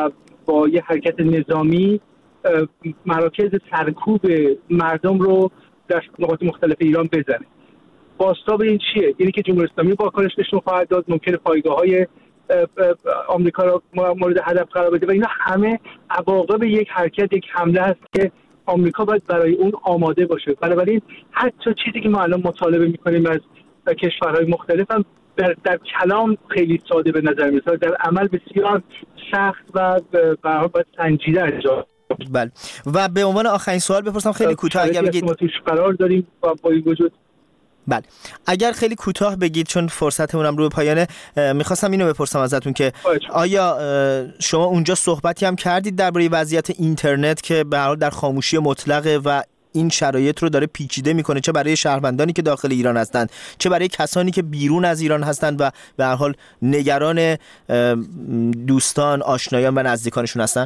با یه حرکت نظامی مراکز سرکوب مردم رو در نقاط مختلف ایران بزنه. بازتاب این چیه؟ یعنی که جمهوری اسلامی واکنش نشون خواهد داد، ممکنه پایگاه‌های آمریکا را مورد هدف قرار بده و اینا همه عواقب یک حرکت، یک حمله است که آمریکا باید برای اون آماده باشه. بنابراین حتی چیزی که ما الان مطالبه می‌کنیم از کشورهای مختلف هم در کلام خیلی ساده به نظر میاد، در عمل بسیار سخت و باید سنجیده انجام. بله. و به عنوان آخرین سوال بپرسم خیلی کوتاه اگر بگید. ما توش قرار داریم با این وجود. بله، اگر خیلی کوتاه بگید چون فرصتمون هم رو به پایانه، میخواستم اینو بپرسم ازتون که آیا شما اونجا صحبتی هم کردید درباره وضعیت اینترنت که به هر حال در خاموشی مطلقه و این شرایط رو داره پیچیده میکنه، چه برای شهروندانی که داخل ایران هستند چه برای کسانی که بیرون از ایران هستند و به هر حال نگران دوستان، آشنایان و نزدیکانشون هستند؟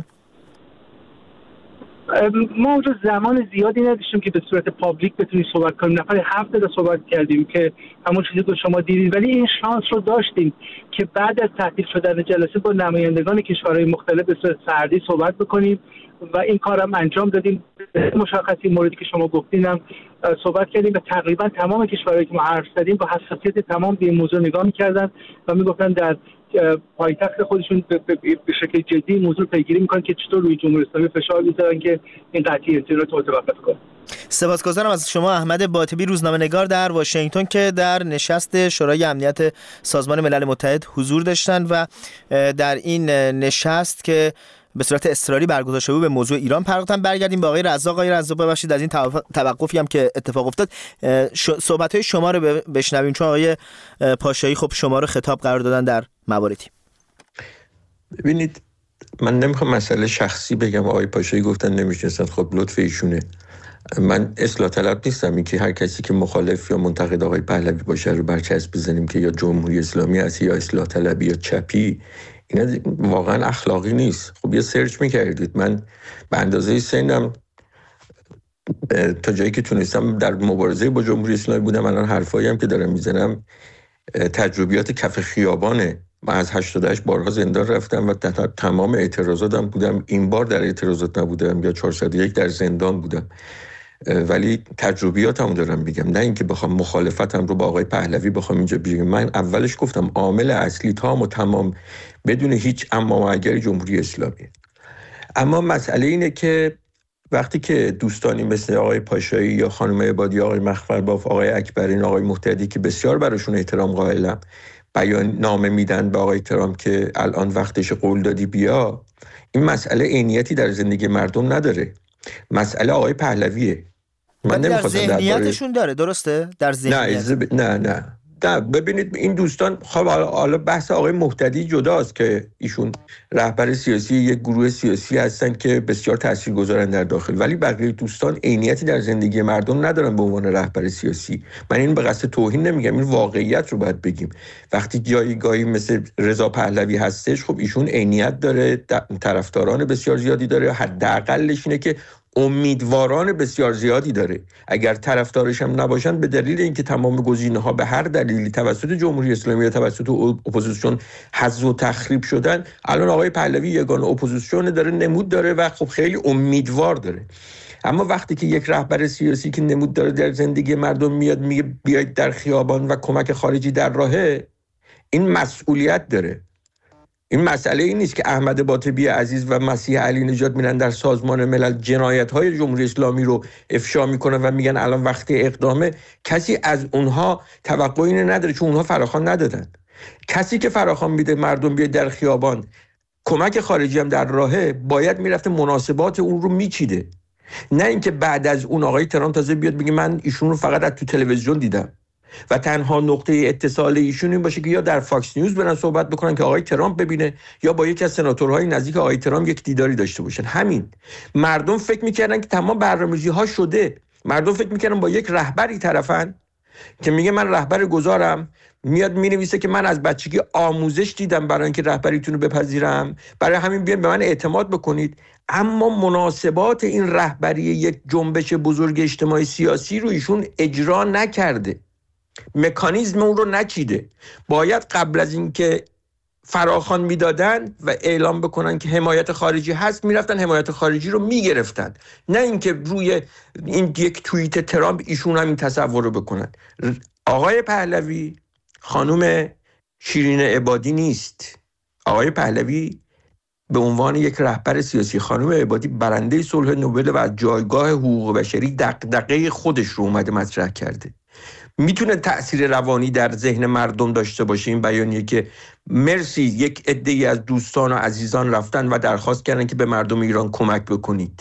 ما اونجا زمان زیادی نداشتیم که به صورت پابلیک بتونیم صحبت کنیم. نفر 7 دقیقه صحبت کردیم که همون چیزی که شما دیدید، ولی این شانس رو داشتیم که بعد از تعطیل شدن جلسه با نمایندگان کشورهای مختلف به صورت فردی صحبت بکنیم و این کارم انجام دادیم. مشخصی موردی که شما گفتین هم صحبت کردیم و تقریبا تمام کشورهایی که ما حرف زدیم با حساسیت تمام به این موضوع نگاه می‌کردن و میگفتن در پایتخت خودشون به شکل جدی موضوع پیگیری میکنن که چطور روی جمهوری اسلامی فشار میذارن که این قطعی اینترنت رو متوقف کنه. سپاسگزارم از شما احمد باطبی، روزنامه‌نگار در واشنگتن که در نشست شورای امنیت سازمان ملل متحد حضور داشتن و در این نشست که به صورت اضطراری برگزار شده به موضوع ایران پرداختن. برگردیم با آقای رزاق. آقای رزاق ببخشید از این توقفی هم که اتفاق افتاد صحبت‌های شما رو بشنویم، چون آقای پاشایی خب شما رو خطاب قرار دادن در مواردی. ببینید، من نمیخوام مسئله شخصی بگم. آقای پاشایی گفتن نمیشناسن، خب لطف ایشونه. من اصلاح طلب نیستم این که هر کسی که مخالف یا منتقد آقای پهلوی باشه رو برچسب بزنیم که یا جمهوری اسلامی است یا اصلاح طلبی یا چپی. اینا واقعا اخلاقی نیست. خب یه سرچ میکردید، من به اندازه سنم تا جایی که تونستم در مبارزه با جمهوری اسلامی بودم. الان حرفایی هم که دارم میزنم تجربیات کف خیابانه. من از 88 بارها زندان رفتم و تمام اعتراضاتم بودم. این بار در اعتراضات نبودم یا 401 در زندان بودم، ولی تجربیاتم دارم میگم، نه اینکه بخوام مخالفتم رو با آقای پهلوی بخوام اینجا بگم. من اولش گفتم عامل اصلی تام و تمام بدون هیچ اما و اگر جمهوری اسلامی. اما مسئله اینه که وقتی که دوستانی مثل آقای پاشایی یا خانم عبادی، آقای مخفرباف، آقای اکبرین، آقای مهتدی که بسیار براشون احترام قائلم، بیان نامه میدن به آقای ترامپ که الان وقتش قول دادی بیا، این مسئله عینیتی در زندگی مردم نداره. مسئله آقای پهلویه. من در ذهنیتشون داره، درسته؟ در ذهنیت نه ببینید این دوستان، خب حالا بحث آقای مهتدی جداست که ایشون رهبر سیاسی یک گروه سیاسی هستن که بسیار تاثیرگذارن در داخل، ولی بقیه دوستان عینیتی در زندگی مردم ندارن به عنوان رهبر سیاسی. من این به قصد توهین نمیگم، این واقعیت رو باید بگیم. وقتی جایگاهی مثل رضا پهلوی هستش، خب ایشون عینیت داره، طرفداران بسیار زیادی داره، حداقلش اینه که امیدواران بسیار زیادی داره. اگر طرفدارش هم نباشن به دلیل اینکه تمام گزینه‌ها به هر دلیلی توسط جمهوری اسلامی یا توسط اپوزیسیون حذف و تخریب شدن، الان آقای پهلوی یگانه اپوزیسیون داره، نمود داره و خب خیلی امیدوار داره. اما وقتی که یک رهبر سیاسی که نمود داره در زندگی مردم میاد میگه بیاید در خیابان و کمک خارجی در راهه، این مسئولیت داره. این مسئله این نیست که احمد باطبی عزیز و مسیح علی نژاد میرن در سازمان ملل جنایت‌های جمهوری اسلامی رو افشا میکنن و میگن الان وقت اقدامه. کسی از اونها توقعی نداره، چون اونها فراخوان ندادن. کسی که فراخوان میده مردم بیاد در خیابان، کمک خارجی هم در راهه، باید میرفته مناسبات اون رو میچیده، نه اینکه بعد از اون آقای ترامپ تازه بیاد بگه من ایشون رو فقط از تو تلویزیون دیدم و تنها نقطه اتصال ایشون این باشه که یا در فاکس نیوز برن صحبت بکنن که آقای ترامپ ببینه، یا با یکی از سناتورهای نزدیک آقای ترامپ یک دیداری داشته باشن. همین. مردم فکر میکردن که تمام برنامه‌ریزی‌ها شده. مردم فکر میکردن با یک رهبری طرفن که میگه من رهبر گذارم، میاد مینویسه که من از بچگی آموزش دیدم برای اینکه رهبریتون رو بپذیرم، برای همین بیان به من اعتماد بکنید. اما مناسبات این رهبری یک جنبش بزرگ اجتماعی سیاسی رو ایشون اجرا نکرده، مکانیزم اون رو نچیده. باید قبل از اینکه فراخوان میدادن و اعلام بکنن که حمایت خارجی هست، میرفتن حمایت خارجی رو میگرفتن، نه اینکه روی این یک توییت ترامپ ایشون هم این تصور رو بکنن. آقای پهلوی خانم شیرین عبادی نیست. آقای پهلوی به عنوان یک رهبر سیاسی، خانم عبادی برنده صلح نوبل و از جایگاه حقوق بشری دغدغه خودش رو اومده مطرح کرده. میتونه تأثیر روانی در ذهن مردم داشته باشه این بیانیه که مرسی یک عده‌ای از دوستان و عزیزان رفتن و درخواست کردن که به مردم ایران کمک بکنید،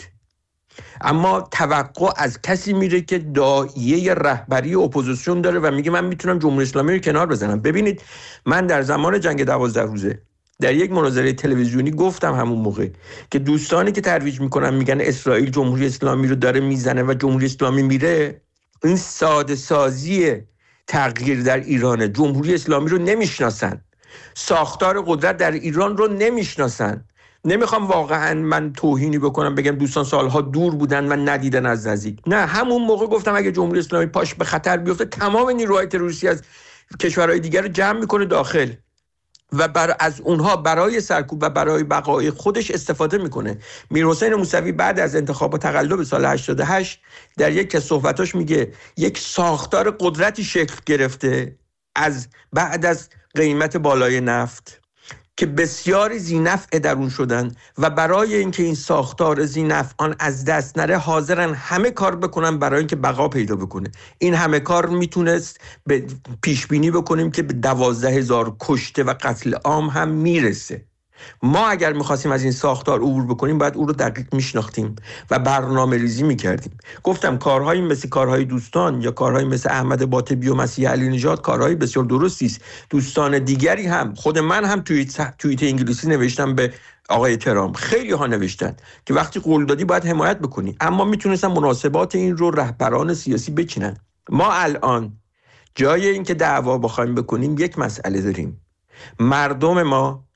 اما توقع از کسی میره که داعیه رهبری اپوزیسیون داره و میگه من میتونم جمهوری اسلامی رو کنار بزنم. ببینید من در زمان جنگ 12 روزه در یک مناظره تلویزیونی گفتم همون موقع که دوستانی که ترویج میکنن میگن اسرائیل جمهوری اسلامی رو داره میزنه و جمهوری اسلامی میره، این ساده سازی تغییر در ایرانه. جمهوری اسلامی رو نمیشناسن، ساختار قدرت در ایران رو نمیشناسن. نمیخوام واقعا من توهینی بکنم بگم دوستان سالها دور بودن و ندیدن از نزدیک. نه، همون موقع گفتم اگه جمهوری اسلامی پاش به خطر بیفته تمام نیروهای تروریستی از کشورهای دیگر رو جمع میکنه داخل و از اونها برای سرکوب و برای بقای خودش استفاده میکنه. میرحسین موسوی بعد از انتخاب تقلب سال 88 در یک از صحبتاش میگه یک ساختار قدرتی شکل گرفته از بعد از قیمت بالای نفت که بسیاری ذی‌نفع در اون شدن و برای اینکه این ساختار ذی‌نفعان از دست نره حاضرن همه کار بکنن برای اینکه بقا پیدا بکنه. این همه کار میتونست پیش بینی بکنیم که به 12,000 کشته و قتل عام هم میرسه. ما اگر میخواستیم از این ساختار عبور بکنیم باید او رو دقیق میشناختیم و برنامه ریزی میکردیم. گفتم کارهایی مثل کارهای دوستان یا کارهایی مثل احمد باطبی و مسیح علی نژاد کارهای بسیار درستی است. دوستان دیگری هم، خود من هم توییت انگلیسی نوشتم به آقای ترامپ، خیلی ها نوشتن که وقتی قول دادی باید حمایت بکنی، اما میتونستن مناسبات این رو رهبران سیاسی بچینن. ما الان جای اینکه دعوا بخوایم بکنیم یک مسئله داریم. مردم ما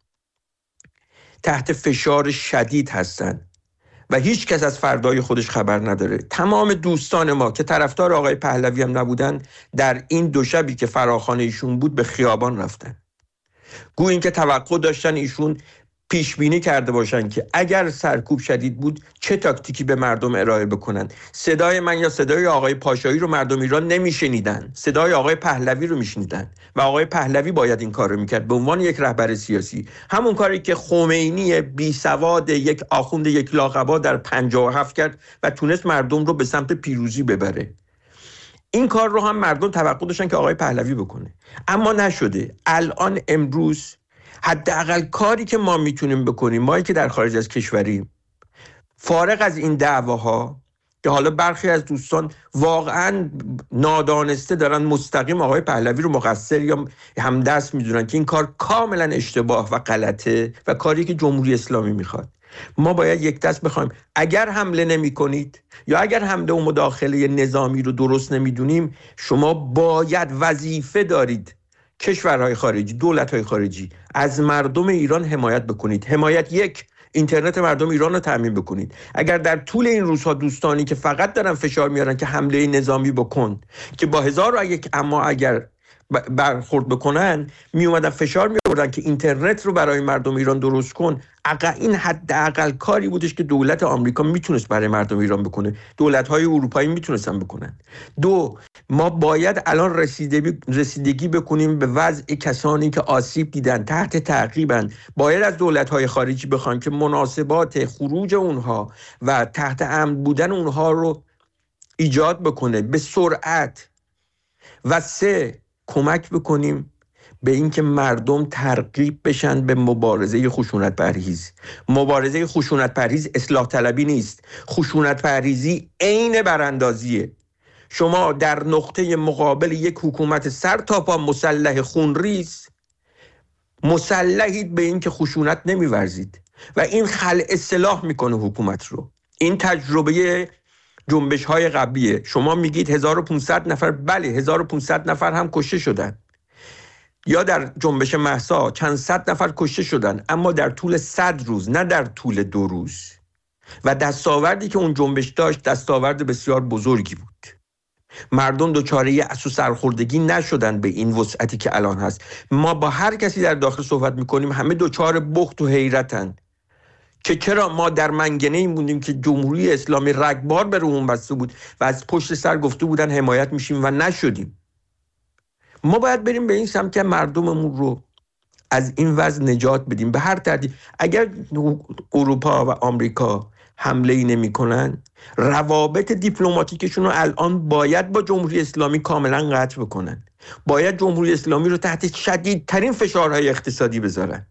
تحت فشار شدید هستن و هیچ کس از فردای خودش خبر نداره. تمام دوستان ما که طرفدار آقای پهلوی هم نبودن در این دو شبی که فراخوان ایشون بود به خیابان رفتن. گویا اینکه توقع داشتن ایشون پیش بینی کرده باشن که اگر سرکوب شدید بود چه تاکتیکی به مردم ارائه بکنن. صدای من یا صدای آقای پاشایی رو مردم ایران نمیشنیدن، صدای آقای پهلوی رو میشنیدن و آقای پهلوی باید این کار رو میکرد به عنوان یک رهبر سیاسی. همون کاری که خمینی بی سواد یک آخوند یک لاقبا در 57 کرد و تونست مردم رو به سمت پیروزی ببره. این کار رو هم مردم توقع داشتن که آقای پهلوی بکنه، اما نشده. الان امروز حداقل کاری که ما میتونیم بکنیم، ما که در خارج از کشوریم، فارغ از این دعواها که حالا برخی از دوستان واقعا نادانسته دارن مستقیم آقای پهلوی رو مقصر یا همدست میدونن که این کار کاملا اشتباه و غلطه و کاری که جمهوری اسلامی میخواد. ما باید یک دست بخوایم اگر حمله نمی کنید یا اگر حمله و مداخله نظامی رو درست نمیدونیم، شما باید وظیفه دارید کشورهای خارجی، دولت‌های خارجی از مردم ایران حمایت بکنید. حمایت یک، اینترنت مردم ایران رو تامین بکنید. اگر در طول این روزها دوستانی که فقط دارن فشار میارن که حمله نظامی بکن، که با 1001 اما اگر برخورد بکنن، می اومدن فشار می آوردن که اینترنت رو برای مردم ایران درست کن، این حداقل کاری بودش که دولت آمریکا میتونست برای مردم ایران بکنه، دولت‌های اروپایی میتونستن بکنن. دو، ما باید الان رسیدگی بکنیم به وضع کسانی که آسیب دیدن، تحت تعقیبن. باید از دولت‌های خارجی بخوایم که مناسبات خروج اونها و تحت امن بودن اونها رو ایجاد بکنه به سرعت. و سه، کمک بکنیم به اینکه مردم ترغیب بشن به مبارزه خشونت پرهیز. مبارزه خشونت پرهیز اصلاح طلبی نیست. خشونت پرهیزی عین براندازیه. شما در نقطه مقابل یک حکومت سر تا پا مسلح خونریز مسلحید به اینکه خشونت نمی‌ورزید و این خلع اصلاح میکنه حکومت رو. این تجربه جنبش های قبلیه. شما میگید 1500 نفر، بله 1500 نفر هم کشته شدن، یا در جنبش مهسا چند صد نفر کشته شدن، اما در طول 100 روز، نه در طول 2 روز. و دستاوردی که اون جنبش داشت دستاورد بسیار بزرگی بود. مردم دچار اسو سرخوردگی نشدن به این وسعتی که الان هست. ما با هر کسی در داخل صحبت میکنیم همه دچار بخت و حیرتن که چرا ما در منگنه‌ای موندیم که جمهوری اسلامی رگبار به رومون بسته بود و از پشت سر گفته بودن حمایت میشیم و نشدیم. ما باید بریم به این سمت که مردممون رو از این وضع نجات بدیم به هر ترتیب. اگر اروپا و آمریکا حمله ای نمی‌کنن، روابط دیپلماتیکشون رو الان باید با جمهوری اسلامی کاملا قطع بکنن. باید جمهوری اسلامی رو تحت شدیدترین فشارهای اقتصادی بذارن.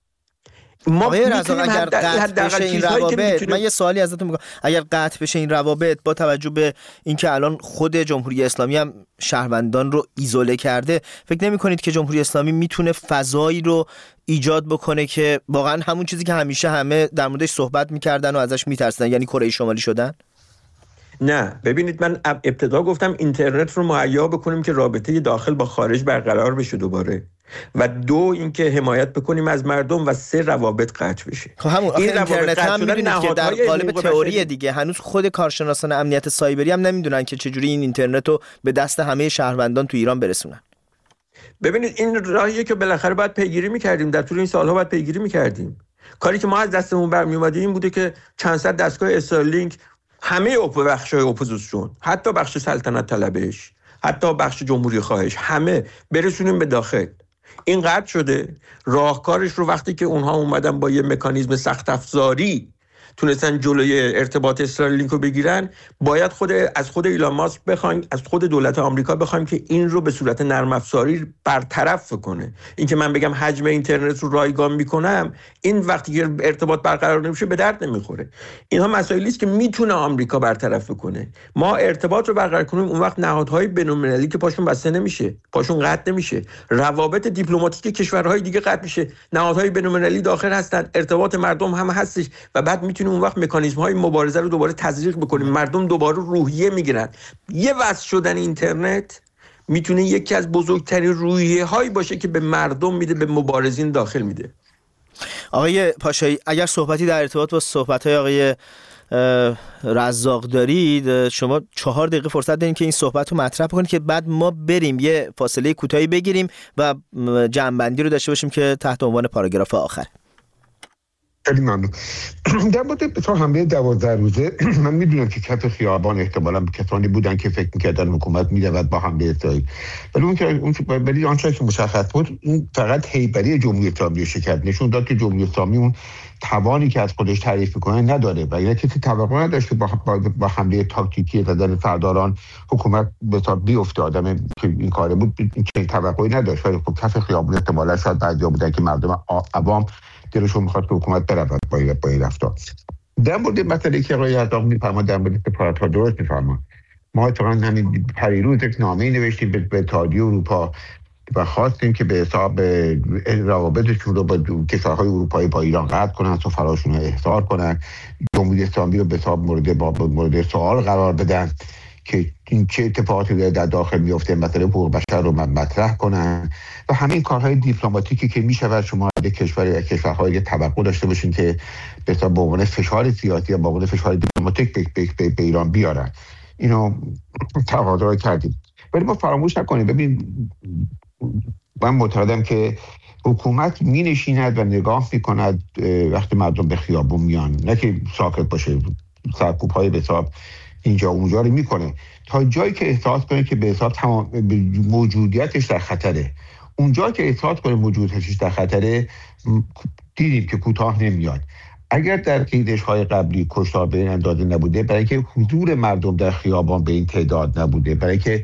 آقای رزاق اگر قطع بشه این روابط، من یه سوالی ازتون میکنم، اگر قطع بشه این روابط با توجه به اینکه الان خود جمهوری اسلامی هم شهروندان رو ایزوله کرده، فکر نمی کنید که جمهوری اسلامی میتونه فضایی رو ایجاد بکنه که واقعا همون چیزی که همیشه همه در موردش صحبت میکردن و ازش میترسیدن، یعنی کره شمالی شدن؟ نه، ببینید من ابتدا گفتم اینترنت رو مهیا بکنیم که رابطه داخل با خارج برقرار بشه دوباره، و 2 اینکه حمایت بکنیم از مردم، و 3 روابط قطع بشه. خب همون این اینترنت هم می‌بینید که در قالب تئوری دیگه هنوز خود کارشناسان امنیت سایبری هم نمیدونن که چجوری این اینترنت رو به دست همه شهروندان تو ایران برسونن. ببینید این راهیه که بالاخره باید پیگیری می‌کردیم، در طول این سال‌ها باید پیگیری می‌کردیم. کاری که ما از دستمون برمی اومد این بوده که چند صد دستگاه استارلینک همه بخش‌های اپوزیسیون، حتی بخش سلطنت طلبش، حتی بخش جمهوری خواهش، همه برسونیم به داخل. این قطع شده. راهکارش رو وقتی که اونها اومدن با یه مکانیزم سخت افزاری تونستن جلوی ارتباط استارلینک رو بگیرن، باید از خود ایلان ماسک بخوایم، از خود دولت آمریکا بخوایم که این رو به صورت نرم افزاری برطرف کنه. این که من بگم حجم اینترنت رو رایگان میکنم، این وقتی که ارتباط برقرار نمیشه به درد نمیخوره. اینها مسائلی است که میتونه آمریکا برطرف کنه. ما ارتباط رو برقرار کنیم، اون وقت نهادهای بین‌المللی که پاشون بسته نمیشه، پاشون قطع نمیشه، روابط دیپلماتیک کشورهای دیگه قطع میشه، نهادهای بین‌المللی داخل هستن، ارتباط مردم هم هستش، و بعد میتونیم اون وقت مکانیزم‌های مبارزه رو دوباره تزریق بکنیم، مردم دوباره روحیه میگیرن. یه وصل شدن اینترنت میتونه یکی از بزرگترین روحیه‌هایی باشه که به مردم میده، به مبارزین داخل میده. آقای پاشایی، اگر صحبتی در ارتباط با صحبت‌های آقای رزاق دارید، شما 4 دقیقه فرصت دارین که این صحبت رو مطرح کنید که بعد ما بریم یه فاصله کوتاهی بگیریم و جمع‌بندی رو داشته باشیم که تحت عنوان پاراگراف آخر. خیلی ممنون. در مورد تا حمله 12 روزه من میدونم که کف خیابان احتمالاً کسانی بودن که فکر می‌کردن حکومت می‌دود با حمله اسرائیل، ولی آنچه که مشخص بود این فقط هیبری جمهوری اسلامی شکست نشون داد که جمهوری اسلامی اون توانی که از خودش تعریف می‌کنه نداره و یعنی کسی توقع نداشت با حمله تاکتیکی زدن سرداران حکومت به تاب بیفته. آدم که این کاره بود این توقعی نداشت، ولی خب کف خیابان احتمالاً شاید بعضیا بودن که مردم عوام دلشون میخواد که حکومت برود با این رفتار. در مورد مسئله که آقای رزاق میفرماد در مورد سفارت‌ها درست میفرماد. ما اتفاقا همین پریروز یک نامه‌ای نوشتیم به اتحادیه اروپا و خواستیم که به حساب روابطشون رو با کشورهای اروپایی با ایران قطع کنن، سفراشون رو احضار کنن، جمهوری اسلامی رو به حساب مورد سوال قرار بدن که این چه اتفاقاتی در داخل میفته، مسئله حقوق بشر رو مطرح کنن و همین کارهای دیپلماتیکی که میشود شما در کشورهای توقع داشته باشین که به عنوان فشار سیاسی یا به عنوان فشار دیپلماتیک به ایران بیارن. اینو تقاضا کردیم، ولی ما فراموش نکنیم. ببین من معتقدم که حکومت می نشیند و نگاه می کند وقتی مردم به خیابون میان، نه که ساکت باشه، سرکوب های به حساب اینجا اونجا رو میکنه تا جایی که احساس کنه که به حساب موجودیتش در خطره. اونجا که احساس کنه موجودیتش در خطره دیدیم که کوتاه نمیاد. اگر در قیدش های قبلی کشتار به این اندازه نبوده، برای که حضور مردم در خیابان به این تعداد نبوده، برای که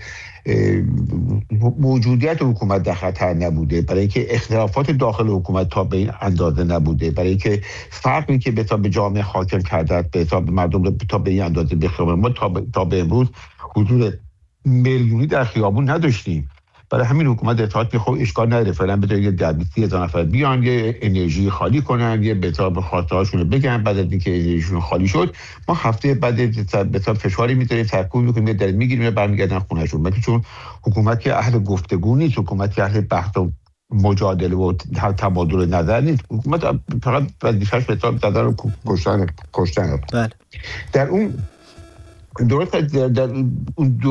موجودیت حکومت در خطر نبوده، برای که اختلافات داخل حکومت تا به این اندازه نبوده، برای که فرقی که به جامعه حاکم کرده به حساب مردم تا به این اندازه بخیابان. ما تا به امروز حضور میلیونی در خیابون نداشتیم. برای همین حکومت اطلاعات که خب اشکال نداره فعلا بذارید 30,000 نفر بیان یه انرژی خالی کنن، یه به حساب خواسته‌هاشون رو بگن، بعد از اینکه انرژیشون خالی شد ما هفته بعد به حساب فشاری میذاریم، سرکوب میکنیم، در میگیریم، برمیگردن خونه‌شون. مثلا چون حکومت که اهل گفتگو نیست، حکومت که اهل بحث و مجادله و تبادل نظر نیست، حکومت فقط وظیفه‌اش به حساب زدن و کشتن. بله. در اون درست در اون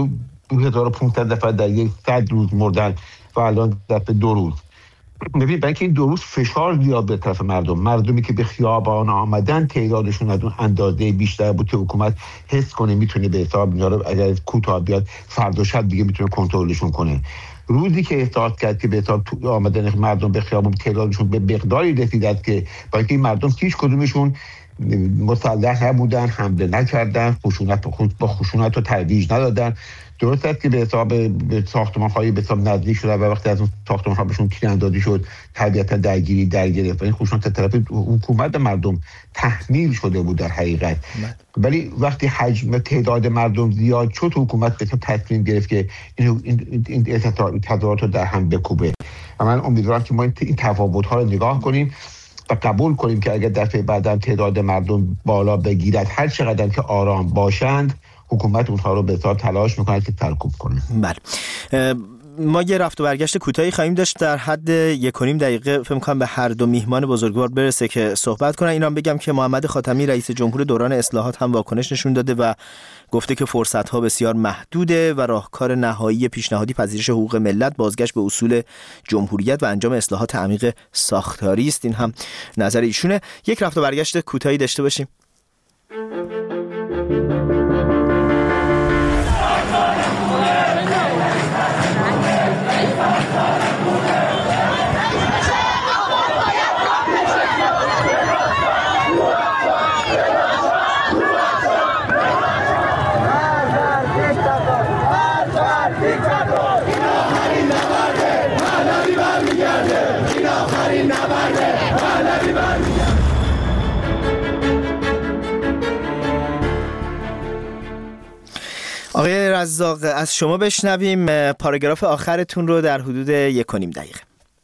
2500 نفر در 100 روز مردن و الان در 2 روز. ببین برای این 2 روز فشار زیاد به طرف مردمی که به خیابان آمدن تعدادشون از اون اندازه بیشتر بود که حکومت حس کنه میتونه به حساب اینا رو اگر کوتاه بیاد فردا شب دیگه میتونه کنترلشون کنه. روزی که احساس کرد که به حساب آمدن مردم به خیابان تعدادشون به مقداری رسیدت که با اینکه این مردم هیچ کدومشون مسلح نبودن، حمله نکردن، با خشونت رو ترویج ندادن. درست است که به حساب ساختمان‌های به حساب نزدیک شده و وقتی از اون ساختمان‌ها بهشون تیراندازی شد طبیعتا درگیری در گرفت و این خشونت طرف حکومت به مردم تحمیل شده بود در حقیقت. ولی وقتی حجم تعداد مردم زیاد شد حکومت به تصمیم گرفت که این تظاهرات رو در هم بکوبه و من امیدوارم که ما این تفاوت‌ها رو نگاه کنیم و قبول کنیم که اگر دفعه بعداً تعداد مردم بالا بگیرد هر چقدر که آرام باشند حکومت اونها رو به طور تلاش میکنه که سرکوب کنه. بله. ما یه رفت و برگشت کوتاهی خواهیم داشت در حد 1.5 دقیقه فکر می‌کنم به هر دو میهمان بزرگوار برسه که صحبت کنن. اینا بگم که محمد خاتمی رئیس جمهور دوران اصلاحات هم واکنش نشون داده و گفته که فرصت‌ها بسیار محدوده و راهکار نهایی پیشنهادی پذیرش حقوق ملت، بازگشت به اصول جمهوریت و انجام اصلاحات عمیق ساختاری است. این هم نظر ایشونه. یک رفت و برگشت کوتاهی داشته باشیم. آقای رزاق از شما بشنویم پاراگراف آخرتون رو در حدود 1.5 دقیقه.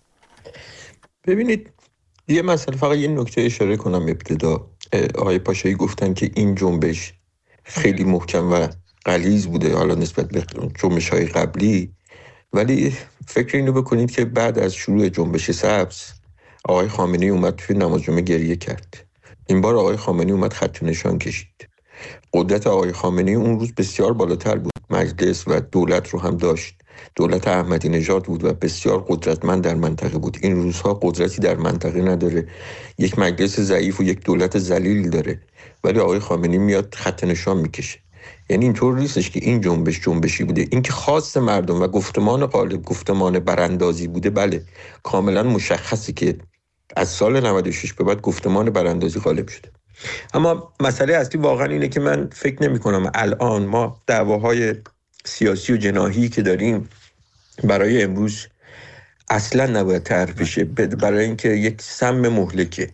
ببینید یه مسئله فقط یه نکته اشاره کنم ابتدا. آقای پاشایی گفتن که این جنبش خیلی محکم و غلیظ بوده حالا نسبت به جنبش‌های قبلی، ولی فکر اینو بکنید که بعد از شروع جنبش سبز آقای خامنه‌ای اومد توی نماز جمعه گریه کرد. این بار آقای خامنه‌ای اومد خط نشان کشید. قدرت آقای خامنه‌ای اون روز بسیار بالاتر بود، مجلس و دولت رو هم داشت، دولت احمدی نژاد بود و بسیار قدرتمند در منطقه بود. این روزها قدرتی در منطقه نداره، یک مجلس ضعیف و یک دولت ذلیل داره، ولی آقای خامنه‌ای میاد خط نشان میکشه. یعنی اینطور نیستش که این جنبشی بوده، این که خواست مردم و گفتمان غالب گفتمان براندازی بوده. بله کاملا مشخصه که از سال 96 به بعد گفتمان براندازی غالب شده. اما مسئله اصلی واقعا اینه که من فکر نمی کنم الان ما دعواهای سیاسی و جناحی که داریم برای امروز اصلا نباید طرح بشه، برای اینکه یک سم مهلکه.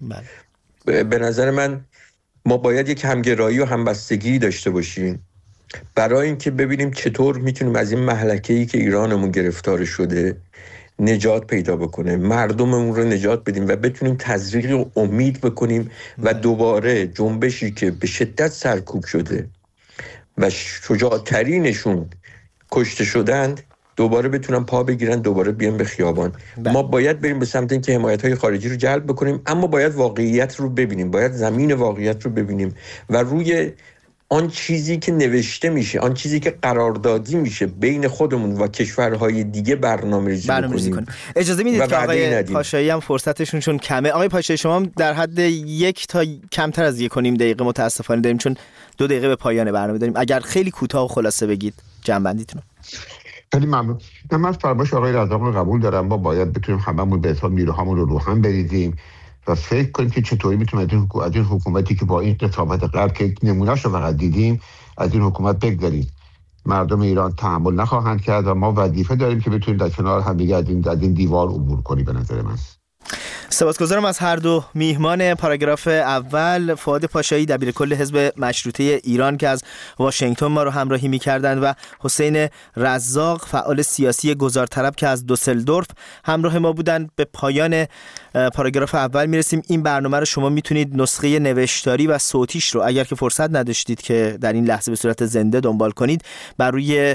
به نظر من ما باید یک همگرایی و همبستگی داشته باشیم برای اینکه ببینیم چطور میتونیم از این مهلکه‌ای که ایرانمون گرفتار شده نجات پیدا بکنه، مردممون رو نجات بدیم و بتونیم تزریق و امید بکنیم و دوباره جنبشی که به شدت سرکوب شده و شجاعترینشون کشته شدند دوباره بتونن پا بگیرن، دوباره بیان به خیابان. ما باید بریم به سمت اینکه حمایت‌های خارجی رو جلب بکنیم، اما باید واقعیت رو ببینیم، باید زمین واقعیت رو ببینیم و روی آن چیزی که نوشته میشه، آن چیزی که قراردادی میشه بین خودمون و کشورهای دیگه برنامه‌ریزی کنیم. اجازه میدید که آقای پاشایی هم فرصتشون چون کمه. آقای پاشایی شما هم در حد 1 تا کمتر از 1.5 دقیقه متاسفانه داریم چون 2 دقیقه به پایان برنامه داریم. اگر خیلی کوتاه و خلاصه بگید جنبندیتون. خیلی ممنون. من فرمایش آقای رزاق رو قبول دارم. ما باید بتونیم هممون به حساب نیروهامون رو هم بریزیم و فکر کنیم که چطوری میتونیم از این حکومتی که با این قساوت قبل که نمونهش رو فقط دیدیم از این حکومت بگذریم. مردم ایران تحمل نخواهند کرد و ما وظیفه داریم که بتونیم در کنار هم دیگه از این دیوار عبور کنیم. به نظر من سپاسگزارم از هر دو میهمان پاراگراف اول، فؤاد پاشایی دبیرکل حزب مشروطه ایران که از واشنگتن ما رو همراهی می‌کردند و حسین رزاق فعال سیاسی گذارطلب که از دوسلدورف همراه ما بودند. به پایان پاراگراف اول میرسیم. این برنامه رو شما میتونید نسخه نوشتاری و صوتیش رو اگر که فرصت نداشتید که در این لحظه به صورت زنده دنبال کنید بر روی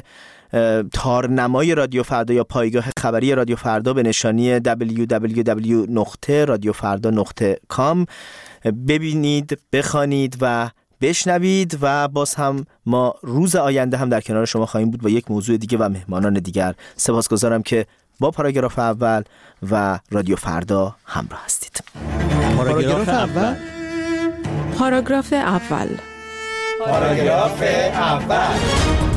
تارنمای رادیو فردا یا پایگاه خبری رادیو فردا به نشانی www.radiofarda.com ببینید، بخوانید و بشنوید و باز هم ما روز آینده هم در کنار شما خواهیم بود با یک موضوع دیگه و مهمانان دیگر. سپاسگزارم که با پاراگراف اول و رادیو فردا همراه هستید. پاراگراف اول. پاراگراف اول. پاراگراف اول.